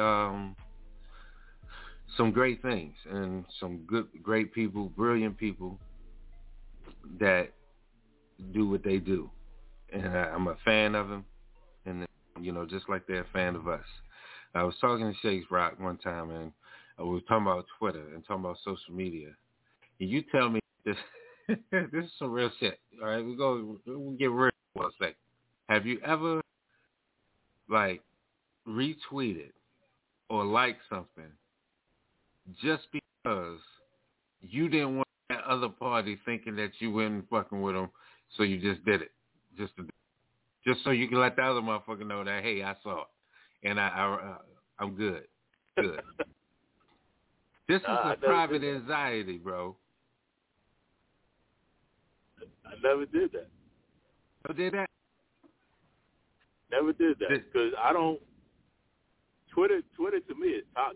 Speaker 2: some great things and some great people, brilliant people that do what they do. And I'm a fan of them, and, you know, just like they're a fan of us. I was talking to Shakes Rock one time, and we were talking about Twitter and talking about social media. And you tell me this, this is some real shit. All right, we'll get real for a second. Have you ever, like, retweeted or liked something just because you didn't want that other party thinking that you weren't fucking with them, so you just did it? Just so you can let the other motherfucker know that, hey, I saw it, and I'm good. This is a private anxiety, bro.
Speaker 1: I never did that.
Speaker 2: You did that?
Speaker 1: Never did that because I don't. Twitter to me is toxic.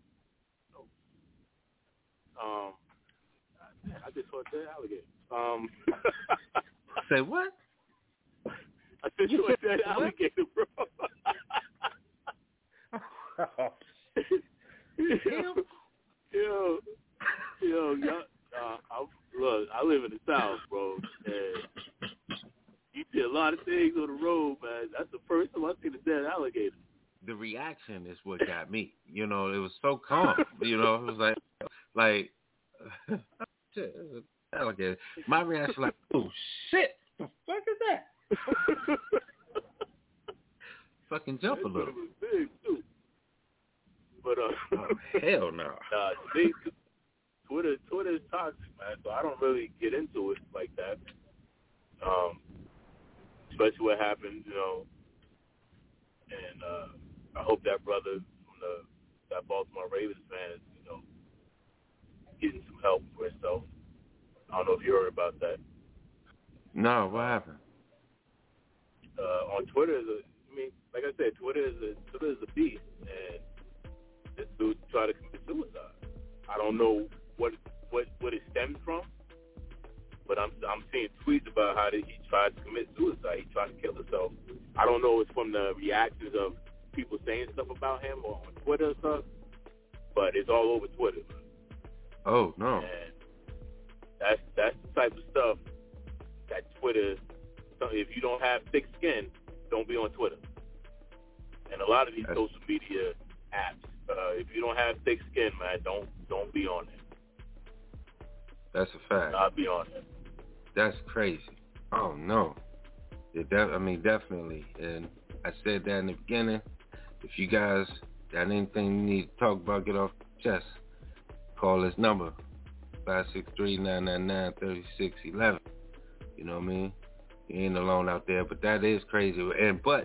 Speaker 1: I just saw that alligator.
Speaker 2: Say what?
Speaker 1: I just saw that alligator, bro. Yo, look, I live in the South, bro, and you see a lot of things on the road, man. That's the first time I've seen a dead alligator.
Speaker 2: The reaction is what got me. You know, it was so calm. You know, it was like shit, it's an alligator. My reaction like, oh shit, the fuck is that? Fucking jump a little.
Speaker 1: It was big too. But
Speaker 2: oh, hell no.
Speaker 1: Twitter is toxic, man. So I don't really get into it like that. Especially what happened, you know. And I hope that brother from that Baltimore Ravens fan is, you know, getting some help for himself. I don't know if you heard about that.
Speaker 2: No, what happened?
Speaker 1: On Twitter, like I said, Twitter is a beast, and this dude tried to commit suicide. I don't know what it stemmed from, but I'm seeing tweets about how he tried to commit suicide. He tried to kill himself. I don't know if it's from the reactions of people saying stuff about him or on Twitter or stuff, but it's all over Twitter.
Speaker 2: Oh no!
Speaker 1: And that's the type of stuff that Twitter. If you don't have thick skin, don't be on Twitter. And a lot of these social media apps, if you don't have thick skin, man, don't be on it.
Speaker 2: That's a fact.
Speaker 1: Not be on it.
Speaker 2: That's crazy. Oh no! Definitely. And I said that in the beginning. If you guys got anything you need to talk about, get off your chest, call this number, 563-999-3611. You know what I mean? You ain't alone out there, but that is crazy. And right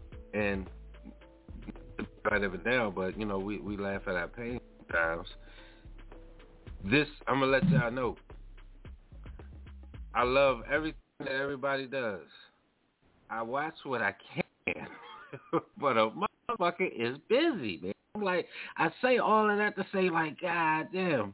Speaker 2: of it now, but you know, we laugh at our pain sometimes. This, I'm gonna let y'all know. I love everything that everybody does. I watch what I can, but a motherfucker is busy, man. I'm like, I say all of that to say, like, God damn,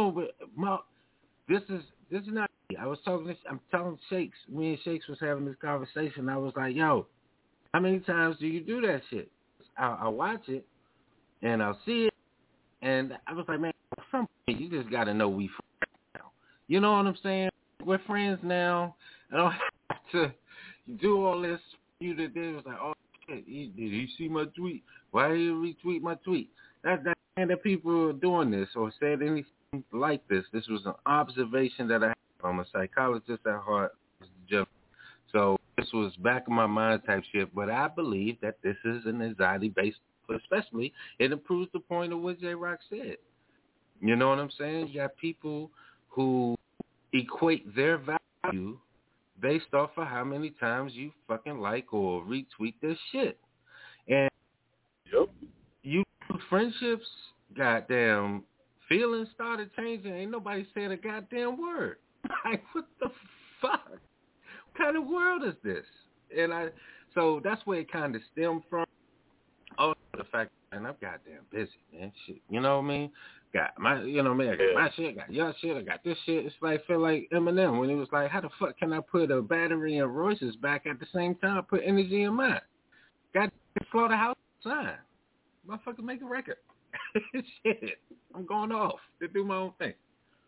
Speaker 2: this is not. I was talking. I'm telling Shakes. Me and Shakes was having this conversation. I was like, yo, how many times do you do that shit? I'll watch it and I'll see it, and I was like, man, at some point you just got to know we friends now. You know what I'm saying? We're friends now. I don't have to do all this. You that did was like, oh shit, did you see my tweet? Why did you retweet my tweet? That's that people are doing this or said anything like this. This was an observation that I had. I'm a psychologist at heart, so this was back in my mind type shit. But I believe that this is an anxiety-based, especially it improves the point of what J Rock said. You know what I'm saying? You got people who equate their value based off of how many times you fucking like or retweet this shit. And you friendships, goddamn, feelings started changing. Ain't nobody said a goddamn word. Like, what the fuck? What kind of world is this? So that's where it kind of stemmed from. Oh, the fact, man, I'm goddamn busy, man. Shit, you know what I mean? Got my, you know what I mean? I got my shit, got your shit, I got this shit. It's like, feel like Eminem when he was like, how the fuck can I put a battery in Royce's back at the same time I put energy in mine? Got to Slaughterhouse sign. Motherfucker, make a record. Shit, I'm going off to do my own thing.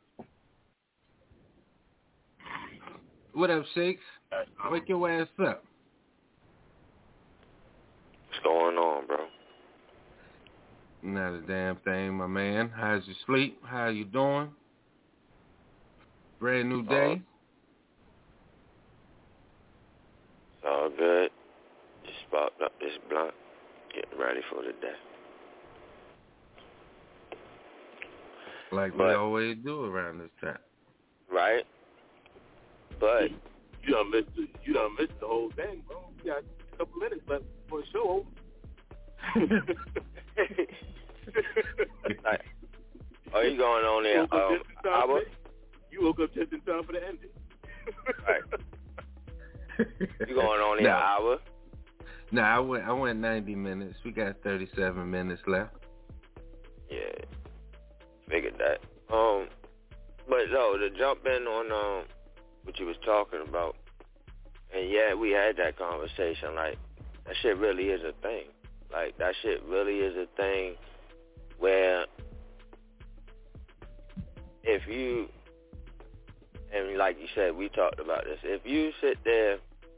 Speaker 2: What up, Shakes? Wake your ass up.
Speaker 4: What's going on, bro?
Speaker 2: Not a damn thing, my man. How's your sleep? How you doing? Brand new day.
Speaker 4: It's all good. Just sparked up this blunt. Getting ready for the day.
Speaker 2: Like we always do around this time. Right?
Speaker 4: But
Speaker 1: you done missed the whole thing, bro. We got a couple minutes left for the show.
Speaker 4: Like, are you going on there? Hour?
Speaker 1: You woke up just in time for the ending.
Speaker 4: Right. You going on there hour?
Speaker 2: No, I went 90 minutes. We got 37 minutes left.
Speaker 4: Yeah, figured that. But no, to jump in on what you was talking about, and yeah, we had that conversation. Like, that shit really is a thing. Like, that shit really is a thing where if you, and like you said, we talked about this, if you sit there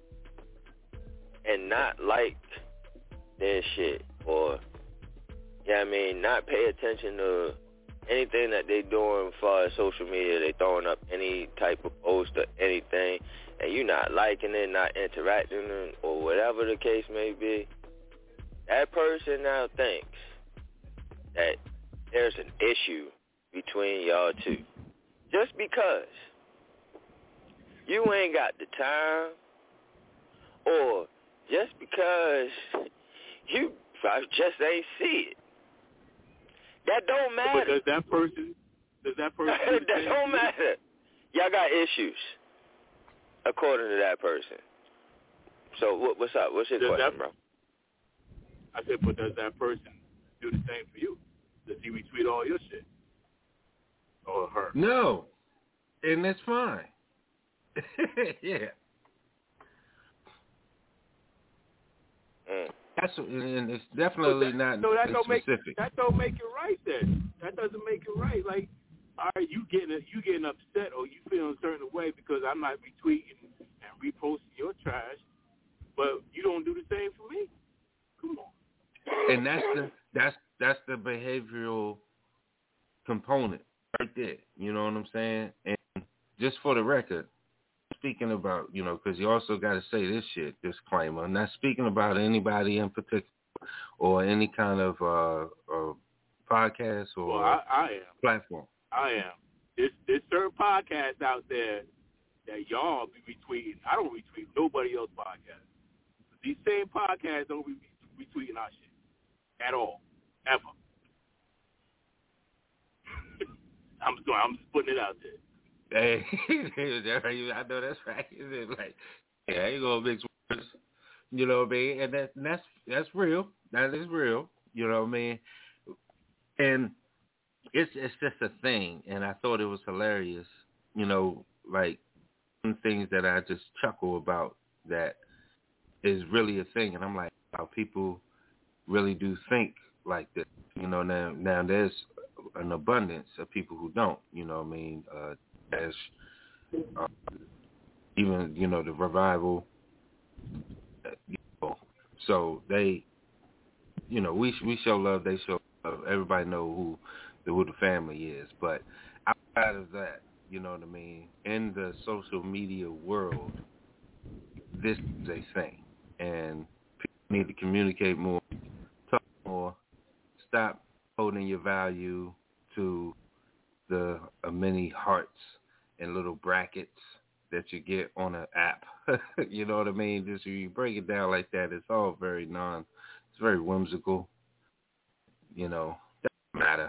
Speaker 4: and not like their shit, or, yeah, I mean, not pay attention to anything that they doing as far as social media, they throwing up any type of post or anything, and you not liking it, not interacting or whatever the case may be, that person now thinks that there's an issue between y'all two. Just because you ain't got the time, or just because you just ain't see it. That don't matter.
Speaker 1: But does that person
Speaker 4: that don't matter. Y'all got issues, according to that person. So what's up? What's your question, bro?
Speaker 1: I said, but does that person do the same for you? Does he retweet all your shit? Or her?
Speaker 2: No. And that's fine. Yeah. And it's definitely not specific.
Speaker 1: That don't make it right then. That doesn't make it right. Like, all right, you getting upset or you feeling a certain way because I'm not retweeting and reposting your trash, but you don't do the same for me. Come on.
Speaker 2: And that's the behavioral component right there. You know what I'm saying? And just for the record, speaking about, because you also got to say this shit, disclaimer. I'm not speaking about anybody in particular or any kind of podcast or
Speaker 1: I am.
Speaker 2: platform.
Speaker 1: I am. There's certain podcasts out there that y'all be retweeting. I don't retweet nobody else's podcast. These same podcasts don't be retweeting our shit at all, ever. I'm just putting it out there.
Speaker 2: Hey, I know that's right. Like, yeah, I ain't gonna mix words. You know what I mean? And that's real. That is real. You know what I mean? And it's just a thing. And I thought it was hilarious. You know, like some things that I just chuckle about that is really a thing. And I'm like, how people really do think like this. You know, now there's an abundance of people who don't. You know what I mean? As even, you know, the revival. You know, so they, you know, we show love. They show love. Everybody know who the family is. But outside of that, you know what I mean? In the social media world, this is a thing, and people need to communicate more, talk more, stop holding your value to the many hearts and little brackets that you get on an app. You know what I mean? Just when you break it down like that, it's all very it's very whimsical. You know, doesn't matter.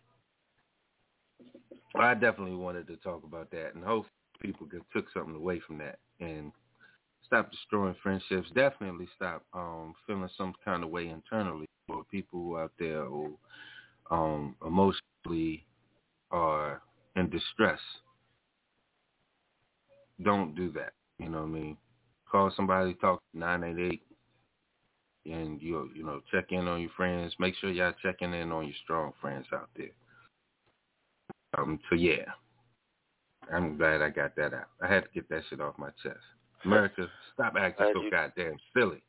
Speaker 2: Well, I definitely wanted to talk about that, and hopefully people took something away from that and stop destroying friendships. Definitely stop feeling some kind of way internally for people who out there who emotionally are in distress. Don't do that. You know what I mean? Call somebody, talk 988, and you know, check in on your friends. Make sure y'all checking in on your strong friends out there. So yeah, I'm glad I got that out. I had to get that shit off my chest. America, stop acting so goddamn silly.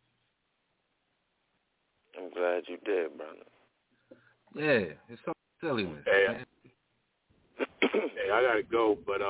Speaker 4: I'm glad you did, brother.
Speaker 2: Yeah, it's so silliness.
Speaker 1: Hey, I gotta go, but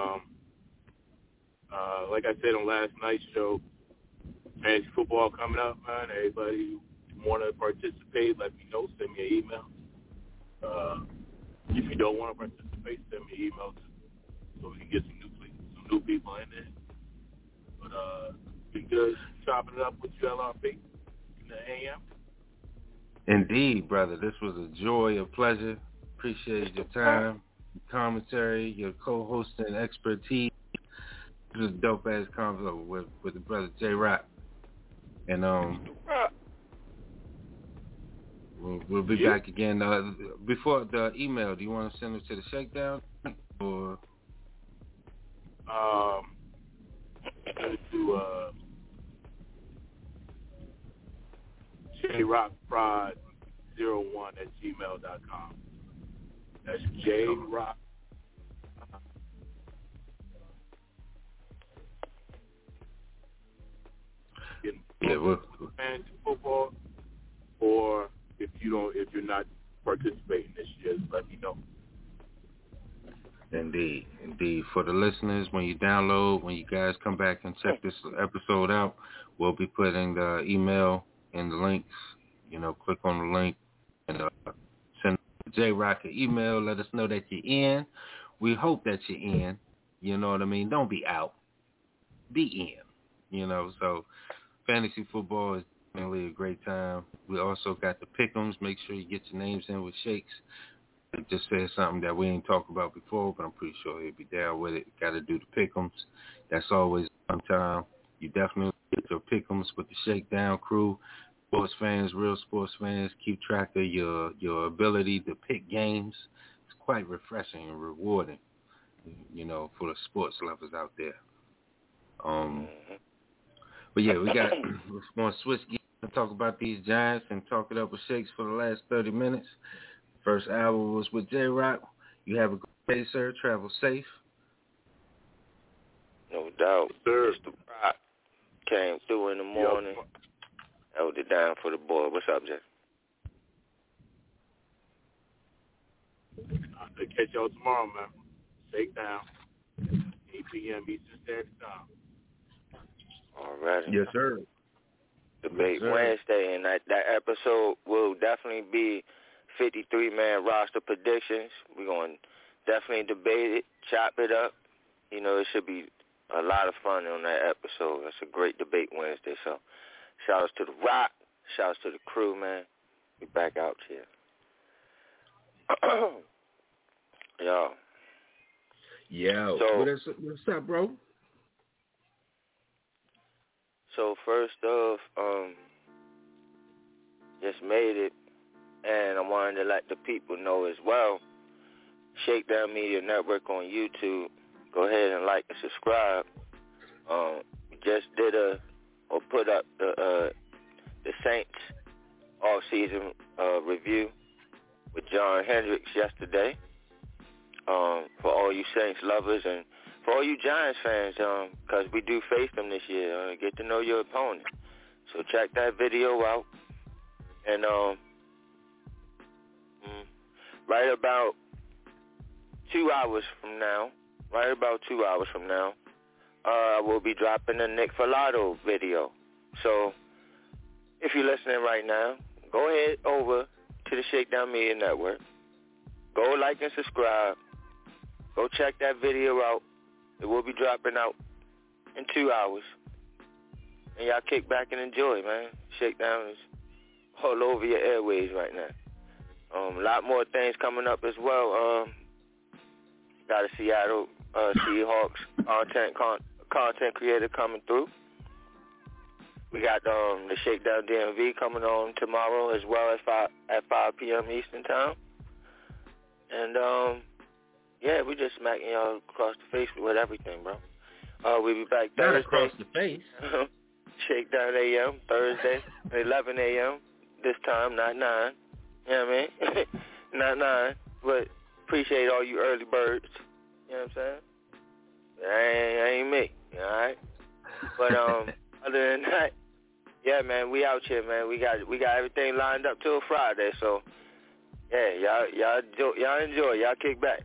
Speaker 1: like I said on last night's show, fantasy football coming up, man. Everybody who want to participate, let me know. Send me an email. If you don't want to participate, send me an email so we can get some new people in there. But be good chopping it up with you, LRP, in the AM.
Speaker 2: Indeed, brother. This was a joy, a pleasure. Appreciate your time, your commentary, your co-hosting expertise. It was a dope-ass convo with the brother J-Rock. And we'll be back again. Before the email, do you want to send it to the Shakedown? Or
Speaker 1: send it to jrockprod01@gmail.com. That's jrock. Fantasy football, or if you're not participating this year, let me know.
Speaker 2: Indeed. For the listeners, when you download, when you guys come back and check this episode out, we'll be putting the email in the links. You know, click on the link and send J-Rock an email. Let us know that you're in. We hope that you're in. You know what I mean? Don't be out. Be in. You know, so fantasy football is definitely a great time. We also got the pick'ems. Make sure you get your names in with Shakes. It just said something that we ain't talked about before, but I'm pretty sure he'll be down with it. Got to do the pick'ems. That's always one time. You definitely get your pick'ems with the Shakedown crew. Sports fans, real sports fans, keep track of your ability to pick games. It's quite refreshing and rewarding, you know, for the sports lovers out there. But yeah, we're going to switch gears and talk about these Giants and talk it up with Shakes for the last 30 minutes. First hour was with J-Rock. You have a great day, sir. Travel safe.
Speaker 4: No doubt. Mr. Rock came through in the morning. Held it down for the boy. What's up, Jay?
Speaker 1: I'll catch y'all tomorrow, man. Shakedown, 8 p.m. Eastern Standard Time.
Speaker 4: All right.
Speaker 2: Yes, sir.
Speaker 4: Debate Wednesday, and that episode will definitely be 53-man roster predictions. We're going to definitely debate it, chop it up. You know, it should be a lot of fun on that episode. That's a great Debate Wednesday. So shout-outs to The Rock. Shout-outs to the crew, man. We back out here.
Speaker 2: Yo. So, what's up, bro?
Speaker 4: So first off, just made it, and I wanted to let the people know as well. Shakedown Media Network on YouTube. Go ahead and like and subscribe. We just put up the Saints off-season review with John Hendricks yesterday. For all you Saints lovers and for all you Giants fans, because we do face them this year. Get to know your opponent. So check that video out. And right about 2 hours from now, I will be dropping the Nick Filato video. So if you're listening right now, go ahead over to the Shakedown Media Network. Go like and subscribe. Go check that video out. It will be dropping out in 2 hours. And y'all kick back and enjoy, man. Shakedown is all over your airways right now. A lot more things coming up as well. Got a Seattle Seahawks content creator coming through. We got the Shakedown DMV coming on tomorrow as well at 5 p.m. Eastern Time. And, yeah, we just smacking y'all across the face with everything, bro. We'll be back Thursday.
Speaker 2: Not across the face.
Speaker 4: Shakedown AM, Thursday, 11 a.m. This time, not 9. You know what I mean? Not 9. But appreciate all you early birds. You know what I'm saying? That ain't me. All right? But other than that, yeah, man, we out here, man. We got everything lined up till Friday. So, yeah, y'all enjoy. Y'all kick back.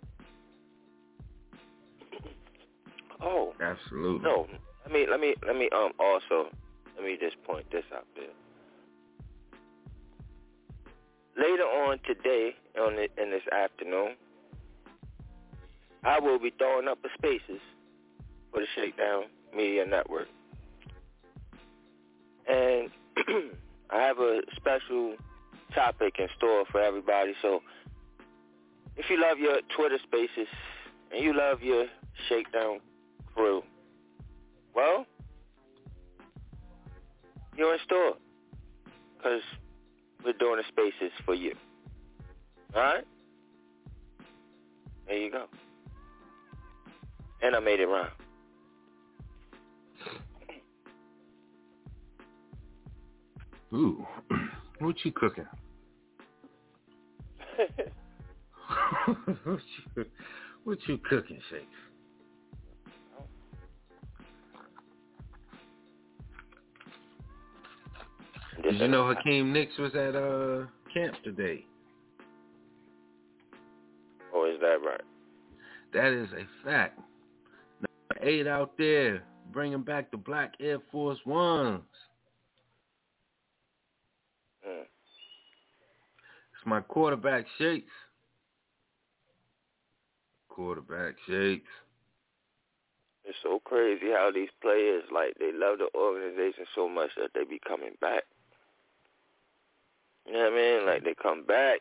Speaker 4: Oh,
Speaker 2: absolutely.
Speaker 4: No, let me also let me just point this out there. Later on today, in this afternoon, I will be throwing up the spaces for the Shakedown Media Network, and I have a special topic in store for everybody. So, if you love your Twitter Spaces and you love your Shakedown crew, well, you're in store because we're doing the spaces for you. All right? There you go. And I made it rhyme.
Speaker 2: Ooh, what you cooking? What you cooking, Shakes? Did you know Hakeem Nicks was at camp today?
Speaker 4: Oh, is that right?
Speaker 2: That is a fact. Number 8 out there, bringing back the black Air Force Ones. It's my quarterback Shakes.
Speaker 4: It's so crazy how these players, like, they love the organization so much that they be coming back. You know what I mean? Like, they come back.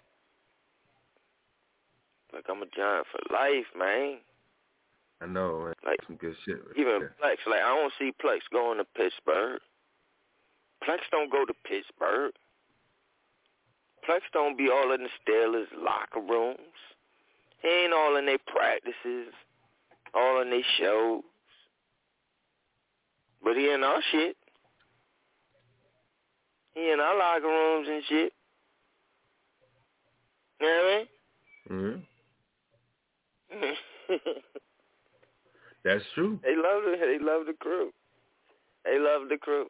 Speaker 4: Like, I'm a Giant for life, man.
Speaker 2: I know, man. Like, some good shit.
Speaker 4: Even Plex, like, I don't see Plex going to Pittsburgh. Plex don't go to Pittsburgh. Plex don't be all in the Steelers' locker rooms. He ain't all in their practices, all in their shows. But he in our shit. He in our locker rooms and shit. You know what I mean?
Speaker 2: Mm-hmm. That's true.
Speaker 4: They love the crew. They love the crew.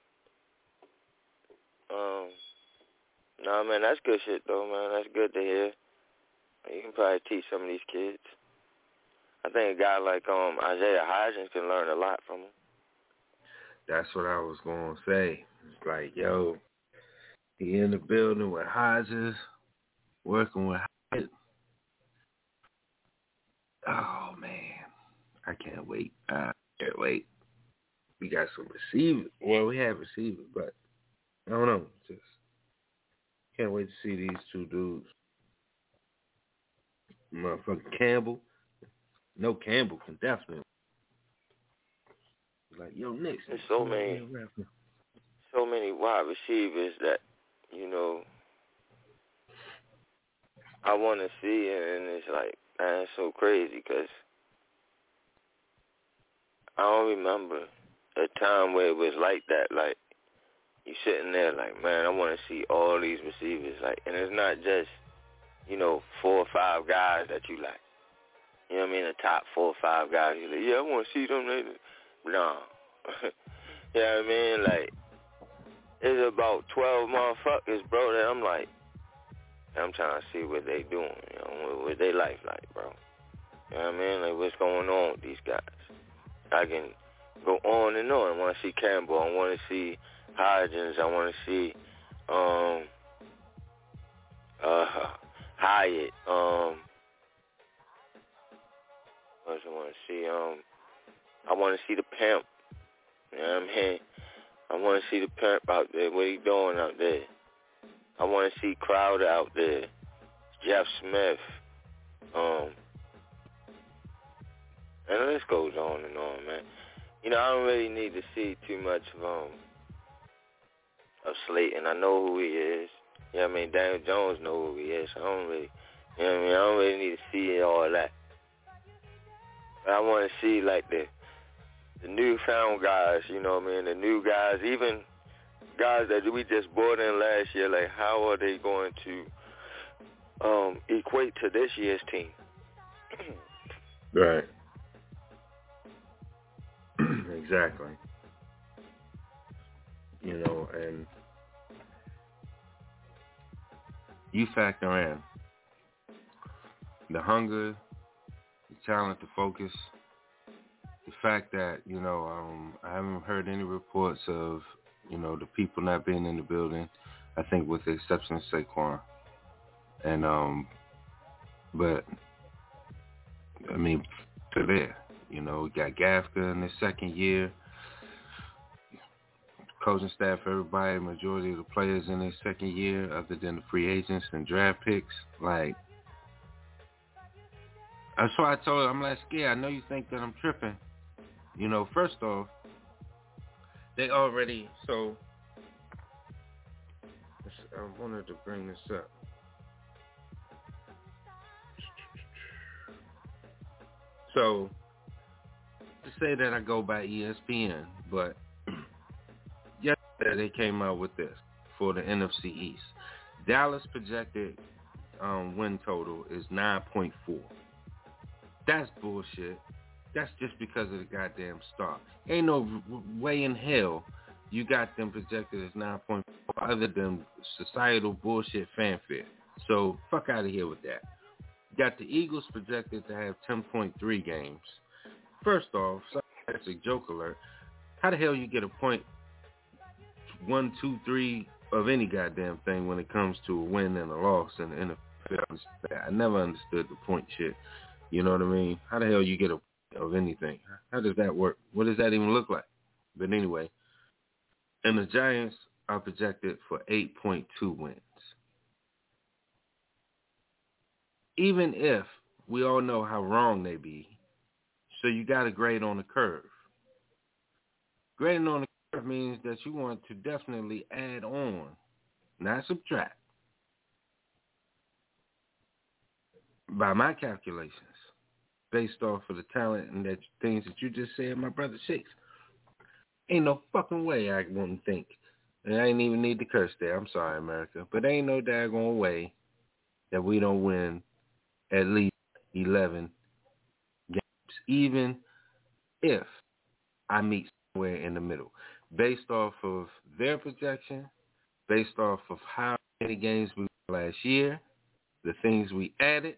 Speaker 4: Nah, man, that's good shit, though, man. That's good to hear. You can probably teach some of these kids. I think a guy like Isaiah Hodgins can learn a lot from him.
Speaker 2: That's what I was going to say. It's like, yo, he in the building with Hodgins, working with Hodgins. Oh, man. I can't wait. We got some receivers. Well, we have receivers, but I don't know. Just can't wait to see these two dudes. Motherfucking Campbell. No, Campbell can definitely. Like, yo, Nick.
Speaker 4: There's so many wide receivers that, you know, I want to see, and it's like, man, it's so crazy because I don't remember a time where it was like that. Like, you sitting there like, man, I want to see all these receivers. Like, and it's not just, 4 or 5 guys that you like. You know what I mean? The top 4 or 5 guys. You're like, yeah, I want to see them. No. You know what I mean? Like, it's about 12 motherfuckers, bro, that I'm like, I'm trying to see what they doing, what they life like, bro. You know what I mean? Like, what's going on with these guys? I can go on and on. I want to see Campbell. I want to see Hodgins. I want to see Hyatt. What else I want to see? I want to see the Pimp. You know what I mean? I want to see the Pimp out there. What he doing out there? I want to see Crowder out there. Jeff Smith. And the list goes on and on, man. I don't really need to see too much of Slayton. I know who he is. You know what I mean? Daniel Jones know who he is. I don't really, I don't really need to see all that. But I want to see, like, the newfound guys, you know what I mean? The new guys, even guys that we just brought in last year, like, how are they going to equate to this year's team?
Speaker 2: Right. Exactly. And you factor in the hunger, the talent, the focus, the fact that, I haven't heard any reports of, the people not being in the building, I think with the exception of Saquon. And, but, I mean, they're there. We got Gafka in his second year. Coaching staff, everybody, majority of the players in their second year, other than the free agents and draft picks. Like, that's why I told her, I'm like, Skia, I know you think that I'm tripping. First off, they already, so, I wanted to bring this up. So, to say that I go by ESPN, but yesterday they came out with this for the NFC East. Dallas projected win total is 9.4. That's bullshit. That's just because of the goddamn star. Ain't no way in hell you got them projected as 9.4 other than societal bullshit fanfare. So fuck out of here with that. Got the Eagles projected to have 10.3 games. First off, sarcastic joke alert. How the hell you get a point 1, 2, 3 of any goddamn thing when it comes to a win and a loss in the NFL? I never understood the point shit. You know what I mean? How the hell you get a of anything? How does that work? What does that even look like? But anyway, and the Giants are projected for 8.2 wins. Even if we all know how wrong they be, so you got to grade on the curve. Grading on the curve means that you want to definitely add on, not subtract. By my calculations, based off of the talent and the things that you just said, my brother Shakes, ain't no fucking way I wouldn't think. And I ain't even need to curse there. I'm sorry, America. But ain't no daggone way that we don't win at least 11 games, even if I meet somewhere in the middle. Based off of their projection, based off of how many games we won last year, the things we added,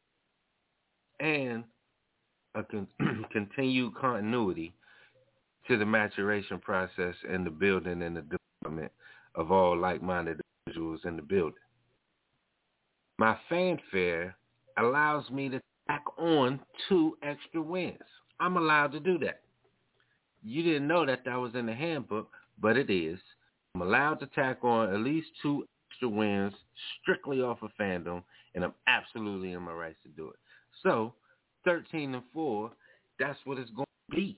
Speaker 2: and a continued continuity to the maturation process and the building and the development of all like-minded individuals in the building. My fanfare allows me to tack on 2 extra wins. I'm allowed to do that. You didn't know that was in the handbook, but it is. I'm allowed to tack on at least 2 extra wins strictly off of fandom, and I'm absolutely in my rights to do it. So, 13-4, that's what it's going to be.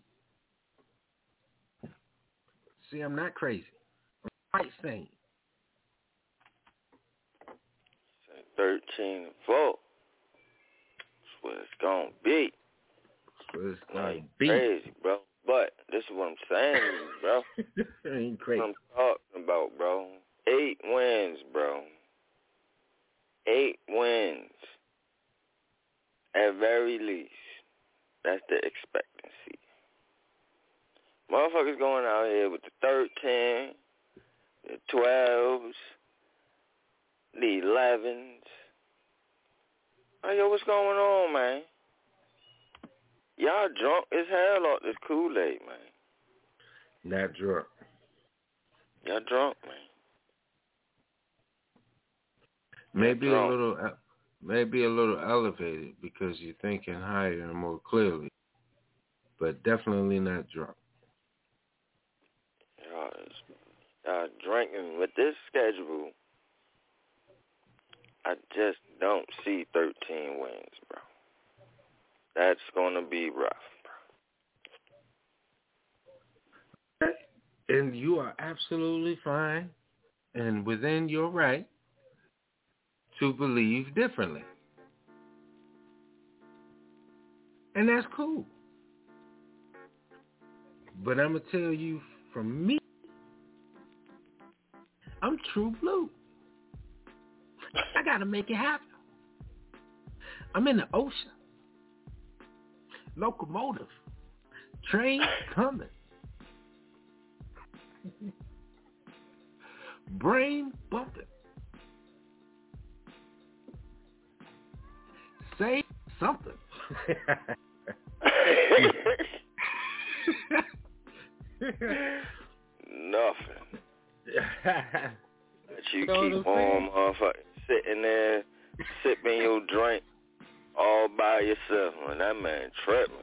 Speaker 2: See, I'm not crazy. I'm quite sane.
Speaker 4: 13-4. That's what it's gonna be.
Speaker 2: That's what it's
Speaker 4: Nah,
Speaker 2: gonna
Speaker 4: you
Speaker 2: be.
Speaker 4: crazy, bro. But this is what I'm saying, bro.
Speaker 2: Ain't crazy.
Speaker 4: What I'm talking about, bro. 8 wins, bro. 8 wins. At very least. That's the expectancy. Motherfuckers going out here with the 13, the 12s, the 11s. Oh, yo, what's going on, man? Y'all drunk as hell off this Kool-Aid, man.
Speaker 2: Not drunk.
Speaker 4: Y'all drunk, man.
Speaker 2: Maybe a little elevated because you're thinking higher and more clearly, but definitely not drunk.
Speaker 4: Y'all drinking with this schedule. I just don't see 13 wins, bro. That's gonna be rough,
Speaker 2: bro. And you are absolutely fine and within your right to believe differently. And that's cool. But I'm going to tell you, from me, I'm true blue. I got to make it happen. I'm in the ocean. Locomotive. Train coming. Brain bumping. Say something.
Speaker 4: Nothing. But you keep on, motherfucker, sitting there, sipping your drink all by yourself. Man, that man tripping.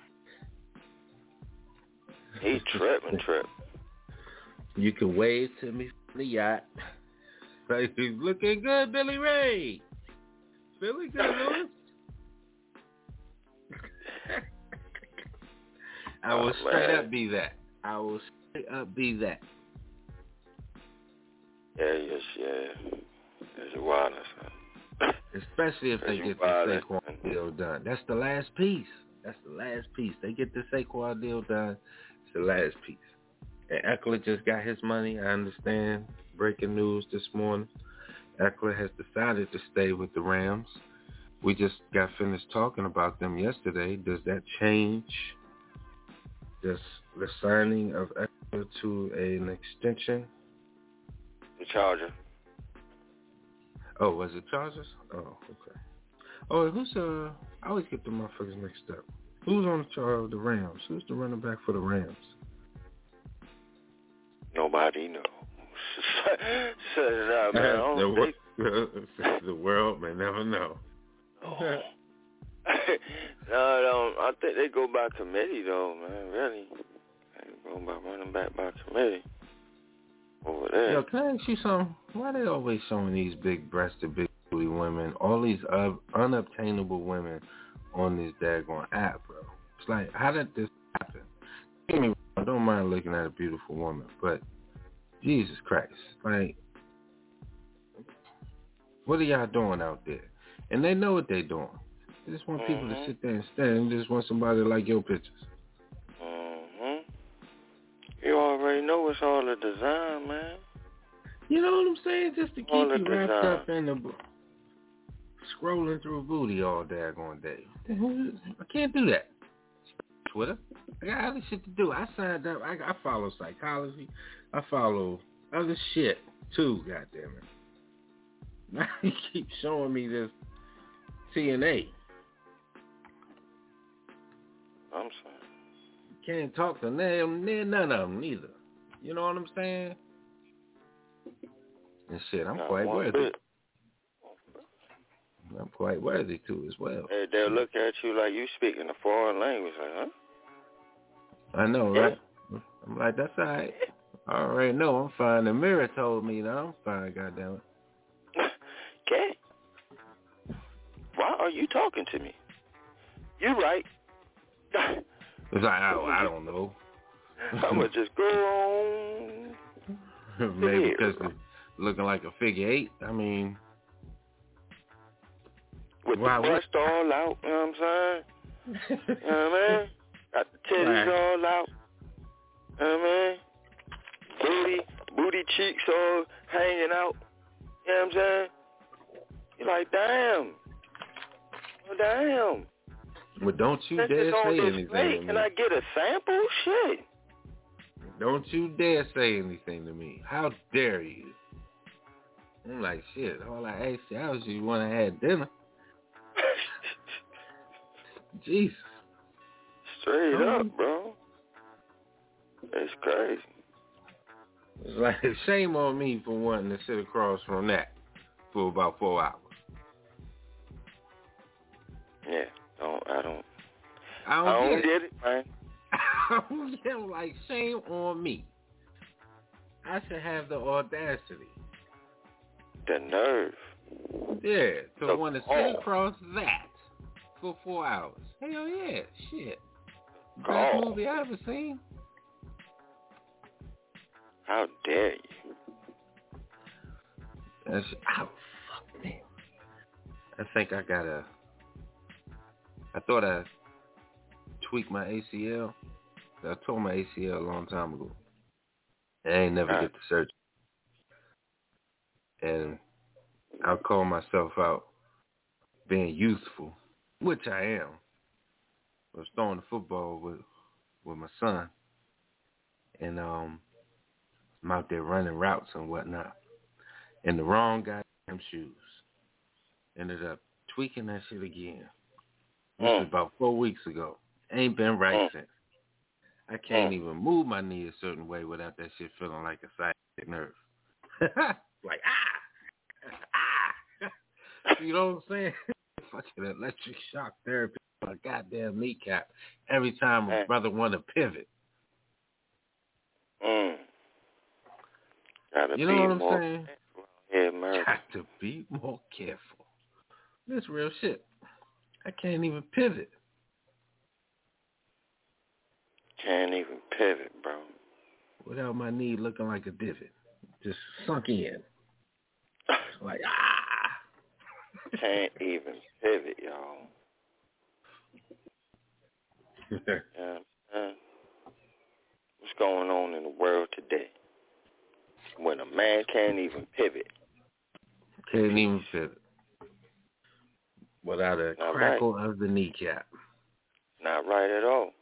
Speaker 4: He tripping.
Speaker 2: You can wave to me from the yacht. Like, he's looking good, Billy Ray. Feeling good, Louis. I will straight up be that.
Speaker 4: Yeah. There's your wildness, man.
Speaker 2: Especially if they get the Saquon deal done. That's the last piece. They get the Saquon deal done. It's the last piece. And Eckler just got his money. I understand. Breaking news this morning. Eckler has decided to stay with the Rams. We just got finished talking about them yesterday. Does that change the signing of Eckler to an extension?
Speaker 4: The Charger.
Speaker 2: Oh, was it Chargers? Oh, okay. Oh, who's I always get the motherfuckers mixed up. Who's on the Rams? Who's the running back for the Rams?
Speaker 4: Nobody knows. Shut it up, man.
Speaker 2: The world may never know.
Speaker 4: No, I think they go by committee, though, man. Really, they go by running back by committee over there.
Speaker 2: Yo, can I ask you something? Why they always showing these big-breasted, big-booty women, all these unobtainable women on this daggone app, bro? It's like, how did this happen? I don't mind looking at a beautiful woman, but Jesus Christ, like, what are y'all doing out there? And they know what they're doing. They just want people to sit there and stare and just want somebody to like your pictures.
Speaker 4: You already know it's all a design, man.
Speaker 2: You know what I'm saying? Just to keep you wrapped up in the scrolling through booty all daggone day. I can't do that. Twitter. I got other shit to do. I signed up. I follow psychology. I follow other shit too, goddammit. Now you keep showing me this TNA.
Speaker 4: I'm sorry.
Speaker 2: Can't talk to none of them neither. You know what I'm saying? And shit, I'm quite worthy. I'm quite worthy too as well.
Speaker 4: They'll look at you like you speaking a foreign language, like, huh?
Speaker 2: I know, right? I'm like, that's all right. I already know I'm fine. The mirror told me that I'm fine, goddammit.
Speaker 4: Okay. Why are you talking to me? You're right.
Speaker 2: It's like, I don't know.
Speaker 4: I'm going to just go on.
Speaker 2: Maybe because it's looking like a figure eight. I mean,
Speaker 4: With the breast all out, you know what I'm saying? You know what I mean? Got the titties all out. You know what I mean? Booty cheeks all hanging out. You know what I'm saying? You're like, damn. Well, damn.
Speaker 2: Well, don't you dare say anything to me.
Speaker 4: Can I get a sample? Shit.
Speaker 2: Don't you dare say anything to me. How dare you? I'm like, shit, all I asked you, I was just want to have dinner. Jesus.
Speaker 4: Straight up, bro. It's crazy.
Speaker 2: It's like, shame on me for wanting to sit across from that for about 4 hours.
Speaker 4: Yeah, I don't get it, man.
Speaker 2: I'm like, shame on me. I should have the audacity.
Speaker 4: The nerve.
Speaker 2: Yeah, to want to sit across that for 4 hours. Hell yeah, shit. Best movie I ever seen.
Speaker 4: How dare you?
Speaker 2: That's, oh, fuck, man. I think I thought I tweaked my ACL. I tore my ACL a long time ago. I ain't never get to surgery. And I'll call myself out being youthful, which I am. I was throwing the football with my son. And I'm out there running routes and whatnot. In the wrong goddamn shoes. Ended up tweaking that shit again. This was about 4 weeks ago. Ain't been right since. I can't even move my knee a certain way without that shit feeling like a sciatic nerve. Like, you know what I'm saying? Fucking electric shock therapy on a goddamn kneecap every time a brother want to pivot. You know what I'm saying? Got to be more careful. This real shit. I can't even pivot.
Speaker 4: Can't even pivot, bro.
Speaker 2: Without my knee looking like a divot. Just sunk in. Like,
Speaker 4: Can't even pivot, y'all. What's going on in the world today? When a man can't even pivot.
Speaker 2: Can't even pivot. Without a crackle of the kneecap.
Speaker 4: Not right at all.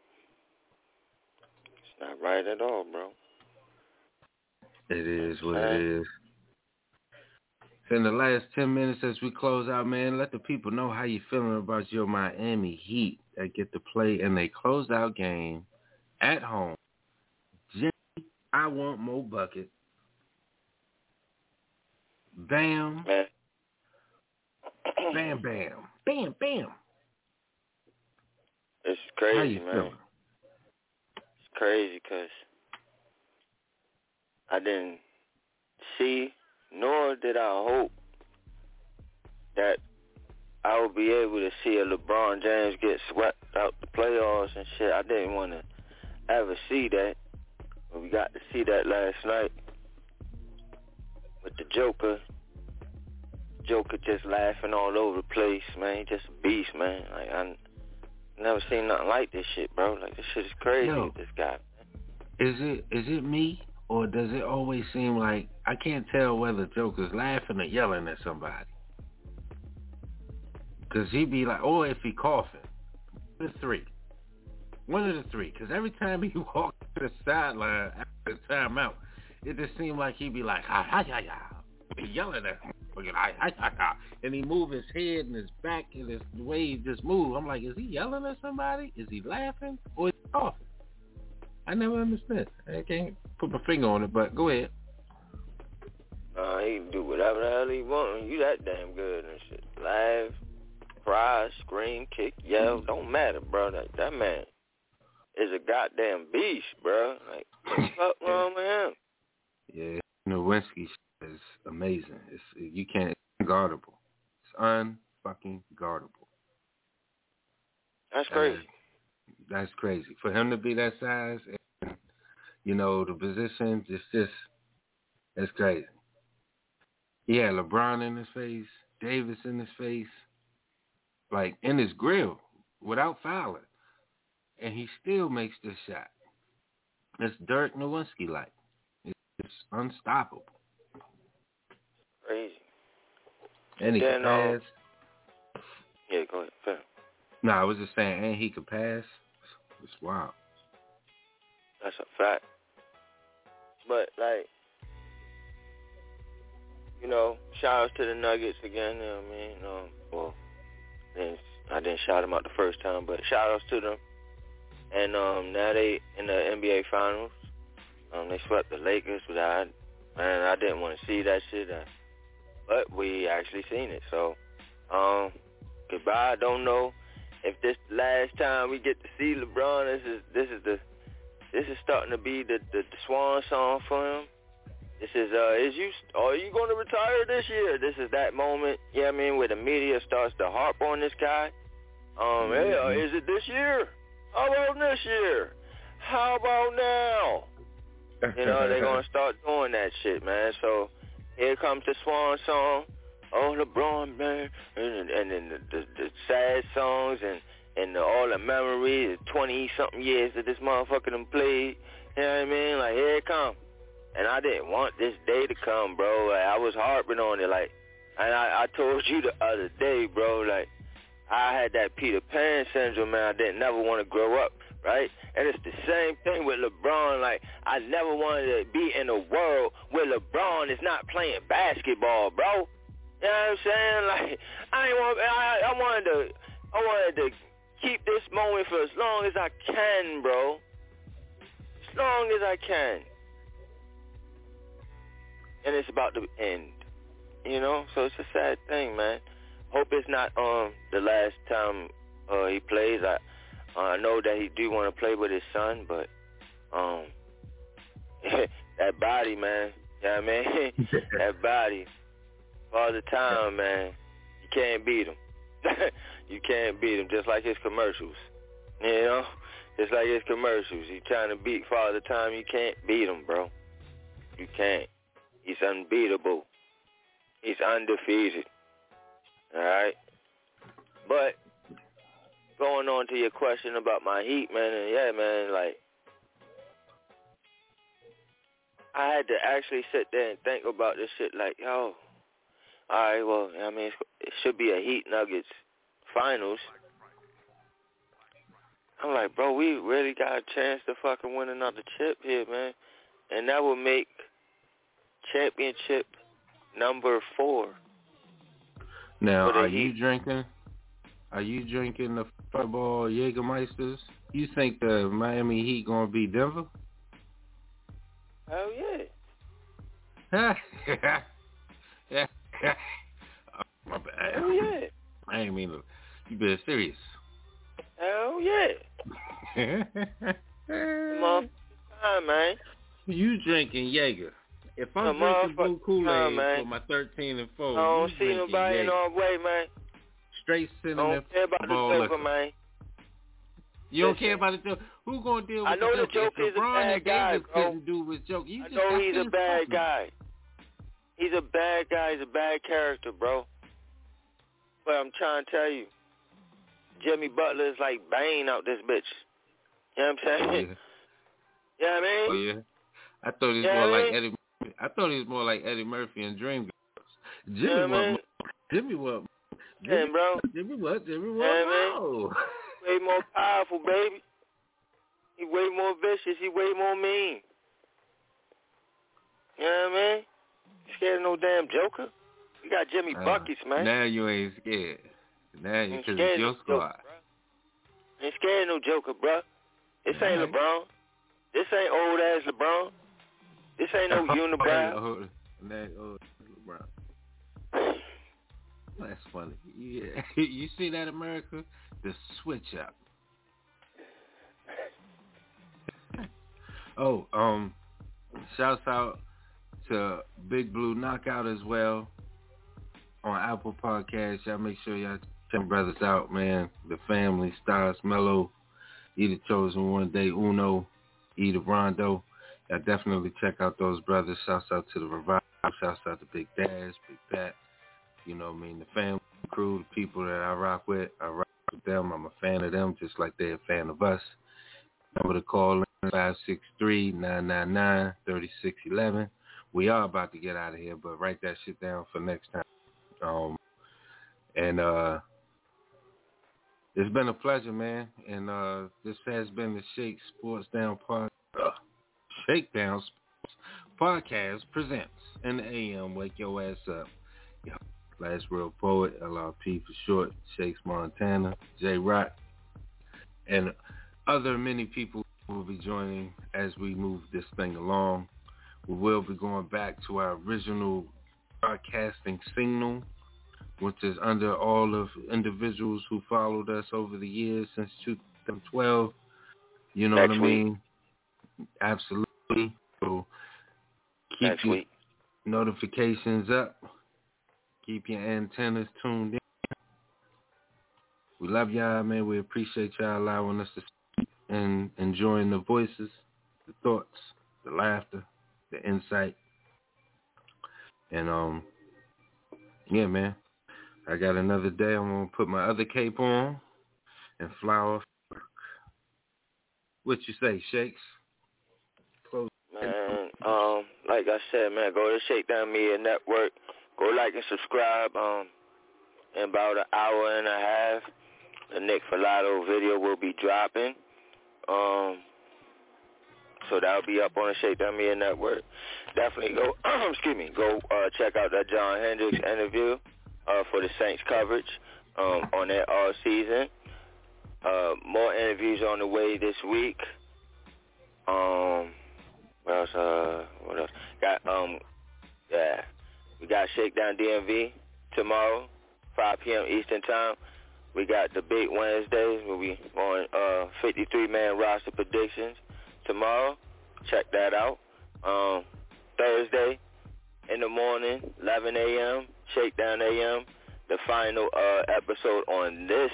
Speaker 4: It's not right at all, bro.
Speaker 2: It is what it is. In the last 10 minutes as we close out, man, let the people know how you feeling about your Miami Heat that get to play in a closeout game at home. Jimmy, I want more bucket. Bam. Bam, bam. Bam, bam.
Speaker 4: It's crazy,
Speaker 2: how you
Speaker 4: man.
Speaker 2: Feeling?
Speaker 4: It's crazy because I didn't see, nor did I hope that I would be able to see a LeBron James get swept out the playoffs and shit. I didn't want to ever see that. But we got to see that last night with the Joker. Joker just laughing all over the place, man. He just a beast, man. Like, I never seen nothing like this shit, bro. Like, this shit is crazy with this guy.
Speaker 2: Is it me, or does it always seem like I can't tell whether Joker's laughing or yelling at somebody? Because he'd be like, or if he coughing. One of the three. Because every time he walked to the sideline after the timeout, it just seemed like he'd be like, be yelling at him. And he move his head and his back and the way he just move. I'm like, is he yelling at somebody? Is he laughing? Or is he coughing? I never understood. I can't put my finger on it, but go ahead.
Speaker 4: He can do whatever the hell he wants. You that damn good and shit. Laugh, cry, scream, kick, yell. Don't matter, bro. That man is a goddamn beast, bro. Like, what the fuck wrong with him?
Speaker 2: Yeah, Nowinski is amazing. It's unguardable. It's unfucking guardable.
Speaker 4: That's crazy.
Speaker 2: That's crazy. For him to be that size and, the position, that's crazy. He had LeBron in his face, Davis in his face, like in his grill without fouling, and he still makes this shot. It's Dirk Nowitzki like. It's unstoppable.
Speaker 4: Crazy.
Speaker 2: And he can pass.
Speaker 4: Yeah, go ahead. Fair.
Speaker 2: No, I was just saying, and he could pass. It's wild.
Speaker 4: That's a fact. But, like, you know, shout outs to the Nuggets again, you know what I mean? Well, I didn't shout them out the first time, but shout outs to them. And now they in the NBA Finals. They swept the Lakers, but I didn't want to see that shit. But we actually seen it. So, goodbye. I don't know if this the last time we get to see LeBron. This is starting to be the swan song for him. This is are you going to retire this year? This is that moment, you know what I mean, where the media starts to harp on this guy. Hey, is it this year? How about this year? How about now? You know, they're going to start doing that shit, man. So here comes the swan song. Oh, LeBron, man. And then the sad songs and all the memories, 20-something years that this motherfucker done played. You know what I mean? Like, here it comes. And I didn't want this day to come, bro. Like, I was harping on it. Like, and I told you the other day, bro, like, I had that Peter Pan syndrome, man. I didn't never want to grow up, right? And it's the same thing with LeBron. Like, I never wanted to be in a world where LeBron is not playing basketball, bro. You know what I'm saying? Like, I wanted to keep this moment for as long as I can, bro. As long as I can. And it's about to end, you know? So it's a sad thing, man. Hope it's not the last time he plays. I know that he do want to play with his son, but that body, man. You know what I mean? That body. All the time, man. You can't beat him. You can't beat him, just like his commercials. You know? Just like his commercials. You trying to beat Father Time, you can't beat him, bro. You can't. He's unbeatable. He's undefeated. All right? But going on to your question about my Heat, man, and yeah, man, like, I had to actually sit there and think about this shit like, yo, all right, well, I mean, it should be a Heat Nuggets finals. I'm like, bro, we really got a chance to fucking win another chip here, man. And that would make championship number 4.
Speaker 2: Now, are you drinking the Fireball Jägermeisters? You think the Miami Heat gonna beat Denver?
Speaker 4: Hell yeah.
Speaker 2: Yeah. My bad.
Speaker 4: Hell yeah.
Speaker 2: I ain't mean to. You being serious.
Speaker 4: Hell yeah. Motherfucking time, man.
Speaker 2: You drinking Jaeger. If I'm drinking Blue Kool-Aid for my 13 and 4,
Speaker 4: I don't see nobody in our way, man.
Speaker 2: Straight cinnamon.
Speaker 4: I don't care about the Joker, man.
Speaker 2: You don't care about the Joker? Who gonna deal with
Speaker 4: the Joker? I know the Joker is a bad guy, bro.
Speaker 2: Couldn't do with Joker.
Speaker 4: I know he's a bad guy. He's a bad guy. He's a bad character, bro. But I'm trying to tell you, Jimmy Butler is like Bane out this bitch. You know what I'm saying?
Speaker 2: Yeah.
Speaker 4: You know what I mean?
Speaker 2: Oh, yeah. I thought he was more like Eddie. I thought he was more like Eddie Murphy and Dreamgirls. Jimmy what? Oh.
Speaker 4: Way more powerful, baby. He way more vicious. He way more mean. You know what I mean? You scared of no damn Joker? You got Jimmy Buckets, man.
Speaker 2: Now you ain't scared. Now you, because it's your squad.
Speaker 4: Ain't scared of no Joker, bro. This ain't LeBron. This ain't old ass LeBron. This ain't no unibrow.
Speaker 2: LeBron. That's funny. Yeah. You see that, America? The switch up. Shouts out to Big Blue Knockout as well on Apple Podcasts. Y'all make sure y'all check brothers out, man. The family, Stars, Mello, E the Chosen One, Day Uno, E the Rondo. Y'all definitely check out those brothers. Shouts out to the Revival. Shouts out to Big Dash, Big Pat. You know what I mean? The family, crew, the people that I rock with them. I'm a fan of them just like they're a fan of us. Number to call in 563-999-3611. We are about to get out of here, but write that shit down for next time. It's been a pleasure, man. And this has been the Shake Sports Down Shakedown Sports Podcast presents in the AM. Wake your ass up. Yo, Last Real Poet, LRP for short, Shakes Montana, J Rock, and other many people will be joining as we move this thing along. We will be going back to our original broadcasting signal, which is under all of individuals who followed us over the years since 2012. You know what I mean? Absolutely. So keep your notifications up. Keep your antennas tuned in. We love y'all, man. We appreciate y'all allowing us to speak and enjoying the voices, the thoughts, the laughter, the insight. And, yeah, man. I got another day. I'm going to put my other cape on and fly off. What you say, Shakes? Close.
Speaker 4: Man, like I said, man, go to Shakedown Media Network. Go like and subscribe. In about an hour and a half, the Nick Filato video will be dropping. So that'll be up on the Shakedown Media Network. Definitely go, go check out that John Hendricks interview for the Saints coverage on that all season. More interviews on the way this week. What else? We got Shakedown DMV tomorrow, 5 p.m. Eastern Time. We got the Big Wednesdays where we on 53-man roster predictions tomorrow. Check that out. Thursday in the morning, 11 a.m., Shakedown AM, the final episode on this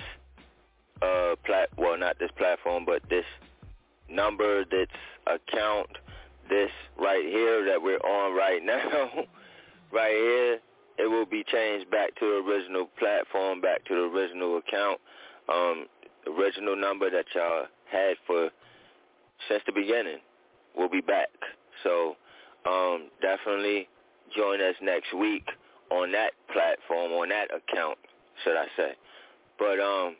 Speaker 4: not this platform, but this number, this account, this right here that we're on right now, right here, it will be changed back to the original platform, back to the original account, original number that y'all had for since the beginning will be back. So definitely join us next week on that platform, on that account, should I say. But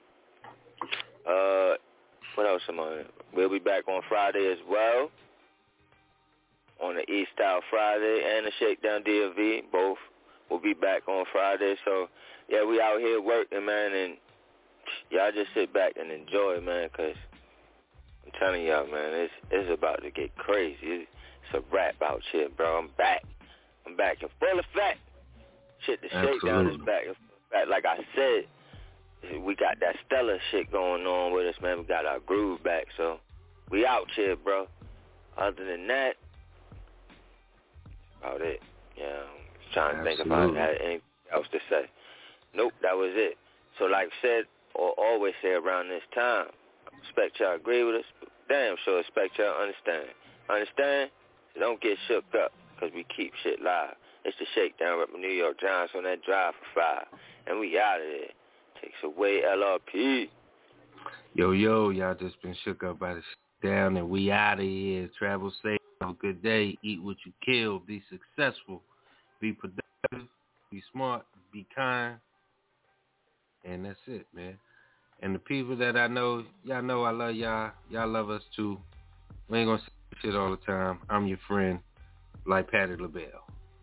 Speaker 4: what else am I? We'll be back on Friday as well, on the East Style Friday and the Shakedown DFV. Both will be back on Friday. So, yeah, we out here working, man, and y'all just sit back and enjoy, man, because I'm telling y'all, man, it's about to get crazy. It's a rap out here, bro. I'm back in full effect. Shit, the Shakedown is back. Like I said, we got that stellar shit going on with us, man. We got our groove back, so we out here, bro. Other than that, about it. Yeah, I'm trying to think if I had anything else to say. Nope, that was it. So like I said, or always say around this time, expect y'all agree with us, but damn sure expect y'all understand. Understand? So don't get shook up, because we keep shit live. It's the Shakedown with New York Giants on that drive for 5. And we out of there. Takes away LRP.
Speaker 2: Yo, y'all just been shook up by the down, and we out of here. Travel safe. Have a good day. Eat what you kill. Be successful. Be productive. Be smart. Be kind. And that's it, man. And the people that I know, y'all know I love y'all. Y'all love us too. We ain't gonna say shit all the time. I'm your friend, like Patty LaBelle.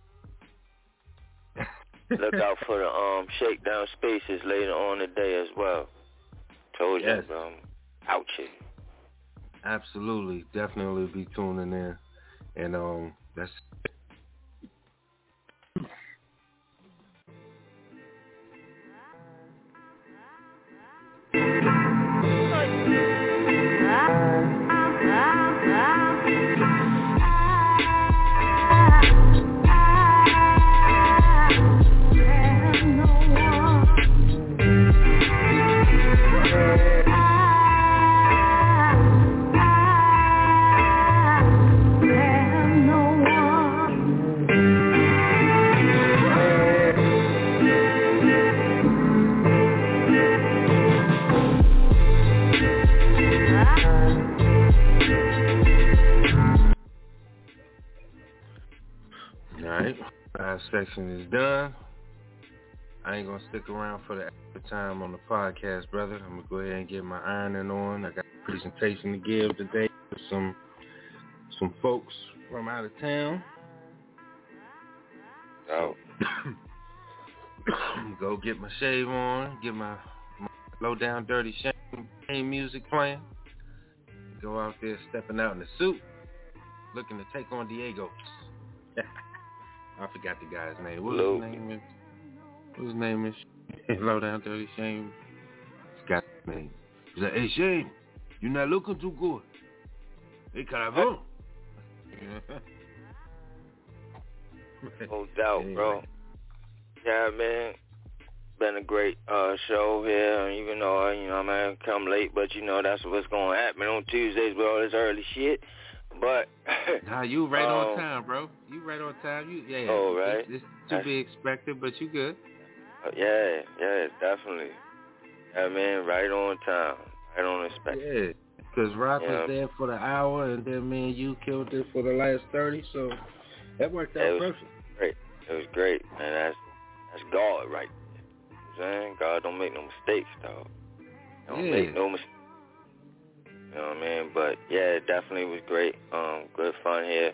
Speaker 4: Look out for the Shakedown Spaces later on today as well. Told you, bro. Out here.
Speaker 2: Absolutely. Definitely be tuning in. And that's Live section is done. I ain't gonna stick around for the extra time on the podcast, brother. I'm gonna go ahead and get my ironing on. I got a presentation to give today to some folks from out of town.
Speaker 4: Oh.
Speaker 2: Go get my shave on, get my low down dirty shame music playing. Go out there stepping out in the suit, looking to take on Diego. I forgot the guy's name. What his name is? Whose name is Low Down Dirty Shame? Forgot his name. He's like, hey Shame, you're not looking too good. Hey Carabon.
Speaker 4: No doubt, bro. Yeah, man. Been a great show here. Even though, man, come late, but that's what's going to happen on Tuesdays with all this early shit. But
Speaker 2: nah, you right on time, bro. You right on time.
Speaker 4: Oh, right.
Speaker 2: It's to be expected, but you good.
Speaker 4: Yeah, definitely. Yeah, man, right on time. Right on expect.
Speaker 2: Yeah, because Rock was there for the hour, and then me and you killed it for the last 30, so that worked out perfect.
Speaker 4: Great. It was great, man. That's God right there. You know what I'm saying? God don't make no mistakes, dog. Don't make no mistakes. You know what I mean? But, yeah, it definitely was great. Good fun here.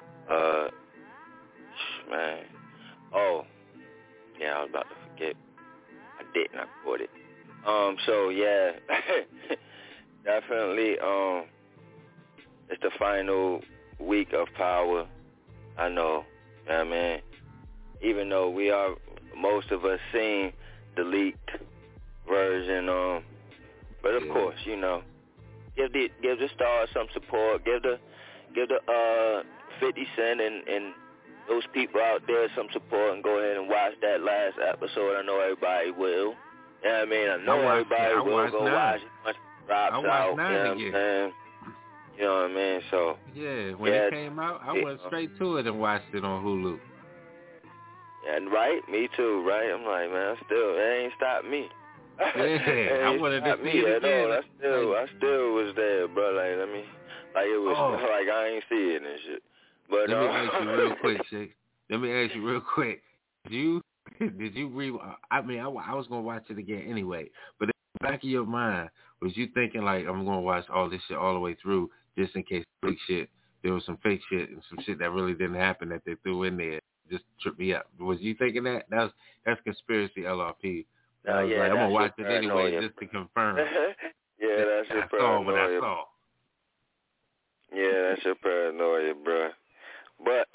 Speaker 4: Man. Oh, yeah, I was about to forget. I didn't. I caught it. So, yeah, definitely, it's the final week of Power. I know, I mean, even though most of us seen the leaked version, but of course, give the stars some support, give the 50 Cent and those people out there some support, and go ahead and watch that last episode. I know everybody will. You know what I mean? I know everybody will go watch it once it drops out. You know what I'm saying? You know what I mean? So
Speaker 2: yeah, when it came out, I went straight to it and watched it on Hulu.
Speaker 4: And right, me too. Right, I'm like, man, it ain't stopped me.
Speaker 2: Yeah, I wanted to see it again.
Speaker 4: I still was there, bro. Like it was like I ain't see it and shit. But
Speaker 2: let me ask you real quick, Shake. Let me ask you real quick. Did you read? I mean, I was gonna watch it again anyway. But in the back of your mind, was you thinking like, I'm gonna watch all this shit all the way through, just in case fake shit? There was some fake shit and some shit that really didn't happen that they threw in there, just tripped me up. Was you thinking that? That's conspiracy LRP. I was like, I'm gonna watch it anyway just to confirm.
Speaker 4: Yeah, that's your paranoia. I saw what I saw. Yeah, that's your paranoia, bro. But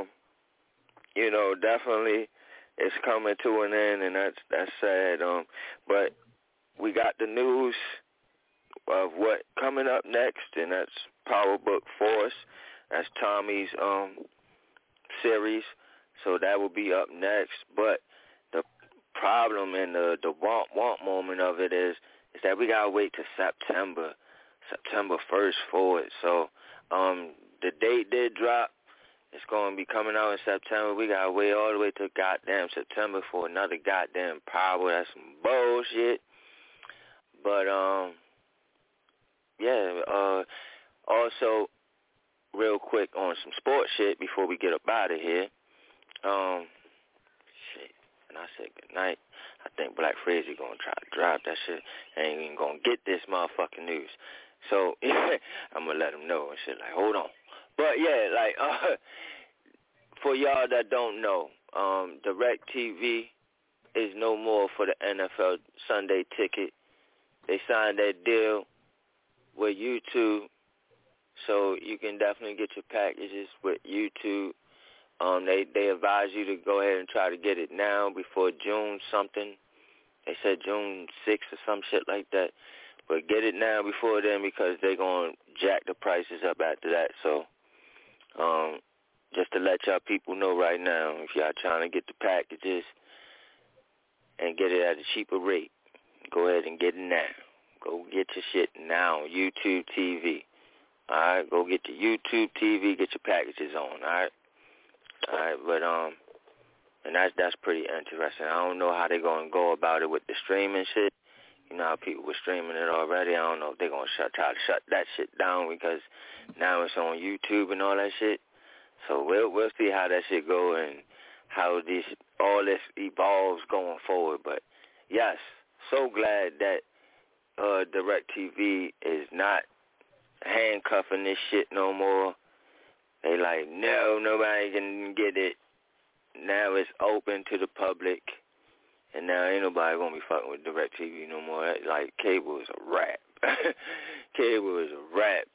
Speaker 4: definitely it's coming to an end, and that's sad. But we got the news of what coming up next, and that's Power Book Force. That's Tommy's series, so that will be up next. But the problem and the womp moment of it is that we gotta wait till September 1st for it. So the date did drop. It's going to be coming out in September. We got to wait all the way to goddamn September for another goddamn Power. That's some bullshit. But, also, real quick on some sports shit before we get up out of here. And I said goodnight. I think Black Frazy going to try to drop that shit. Ain't even going to get this motherfucking news. So, I'm going to let him know and shit. Like, hold on. But, yeah, like, for y'all that don't know, DirecTV is no more for the NFL Sunday Ticket. They signed that deal with YouTube, so you can definitely get your packages with YouTube. They advise you to go ahead and try to get it now before June something. They said June 6th or some shit like that. But get it now before then, because they're going to jack the prices up after that. So, just to let y'all people know right now, if y'all trying to get the packages and get it at a cheaper rate, go ahead and get it now. Go get your shit now on YouTube TV. All right, go get your YouTube TV, get your packages on. All right, but and that's pretty interesting. I don't know how they're gonna go about it with the streaming shit. You know how people were streaming it already. I don't know if they're gonna try to shut that shit down, because now it's on YouTube and all that shit. So we'll see how that shit go and how all this evolves going forward. But yes, so glad that DirecTV is not handcuffing this shit no more. They like, no, nobody can get it. Now it's open to the public, and now ain't nobody gonna be fucking with DirecTV no more. Like, cable is a wrap. Cable is a wrap.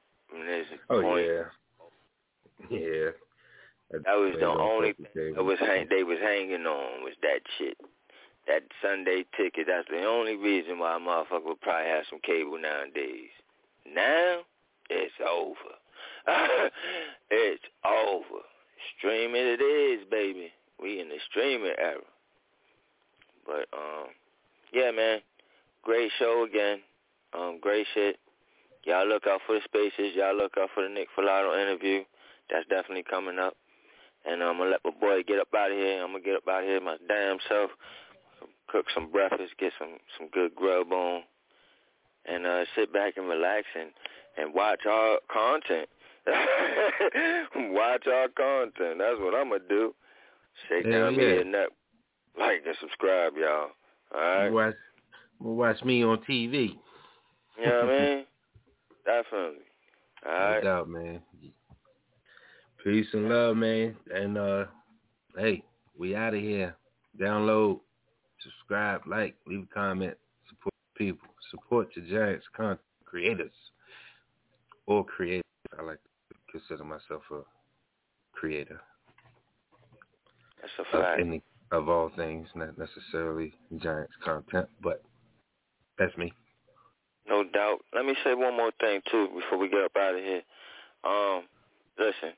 Speaker 2: Yeah.
Speaker 4: That was the only thing they was hanging on was that shit. That Sunday ticket. That's the only reason why a motherfucker would probably have some cable nowadays. Now, it's over. It's over. Streaming it is, baby. We in the streaming era. But, yeah, man. Great show again. Great shit. Y'all look out for the spaces. Y'all look out for the Nick Filato interview. That's definitely coming up. And I'm going to let my boy get up out of here. I'm going to get up out of here my damn self. Cook some breakfast, get some good grub on. And sit back and relax and watch our content. Watch our content. That's what I'm going to do. Shake down me and that. Like and subscribe, y'all. All right?
Speaker 2: Watch me on TV.
Speaker 4: You know what I mean? Definitely. All right.
Speaker 2: No doubt, man. Peace and love, man. And, hey, we out of here. Download, subscribe, like, leave a comment. Support people. Support your Giants content creators. Or creators. I like to consider myself a creator.
Speaker 4: That's a fact.
Speaker 2: Of all things, not necessarily Giants content, but that's me.
Speaker 4: No doubt. Let me say one more thing, too, before we get up out of here. Listen,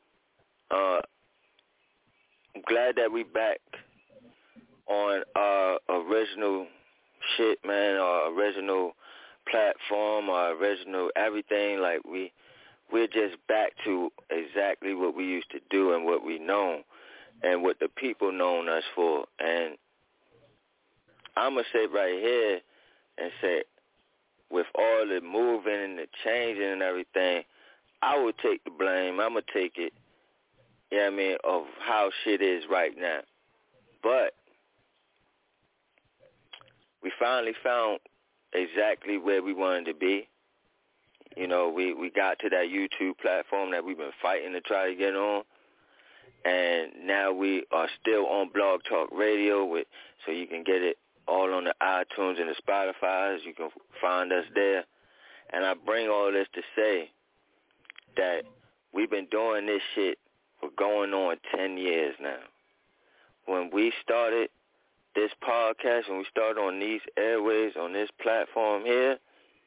Speaker 4: I'm glad that we back on our original shit, man, our original platform, our original everything. Like, we're just back to exactly what we used to do and what we know and what the people known us for. And I'm going to say right here and say, with all the moving and the changing and everything, I would take the blame. I'm going to take it, you know what I mean, of how shit is right now. But we finally found exactly where we wanted to be. You know, we got to that YouTube platform that we've been fighting to try to get on. And now we are still on Blog Talk Radio, so you can get it all on the iTunes and the Spotify's. You can find us there. And I bring all this to say that we've been doing this shit for going on 10 years now. When we started this podcast, when we started on these airways, on this platform here,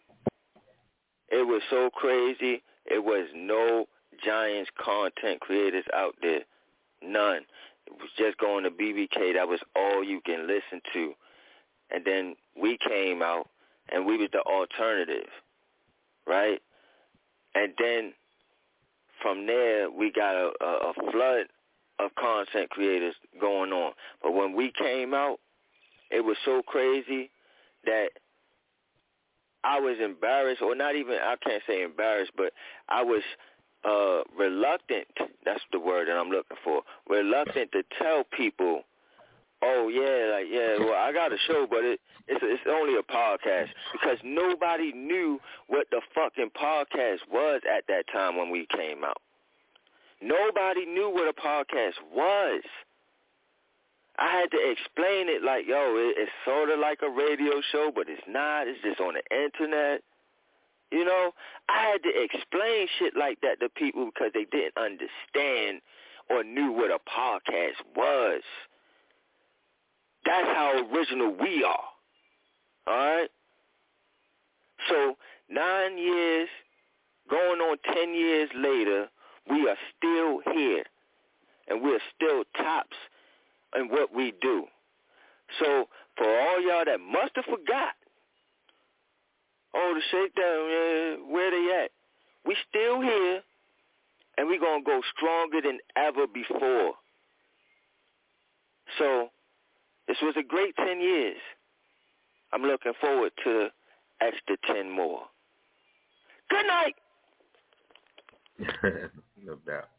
Speaker 4: it was so crazy. It was no Giants content creators out there. None. It was just going to BBK. That was all you can listen to. And then we came out, and we was the alternative, right? And then from there, we got a flood of content creators going on. But when we came out, it was so crazy that I was embarrassed, or not even, I can't say embarrassed, but I was reluctant, that's the word that I'm looking for, reluctant to tell people, oh, well, I got a show, but it's only a podcast, because nobody knew what the fucking podcast was at that time when we came out. Nobody knew what a podcast was. I had to explain it like, it's sort of like a radio show, but it's not. It's just on the internet. You know, I had to explain shit like that to people because they didn't understand or knew what a podcast was. That's how original we are. All right? So 9 years, going on 10 years later, we are still here, and we're still tops in what we do. So for all y'all that must have forgot, the shakedown, where they at? We still here, and we're going to go stronger than ever before. So this was a great 10 years. I'm looking forward to the extra 10 more. Good night.
Speaker 2: No doubt.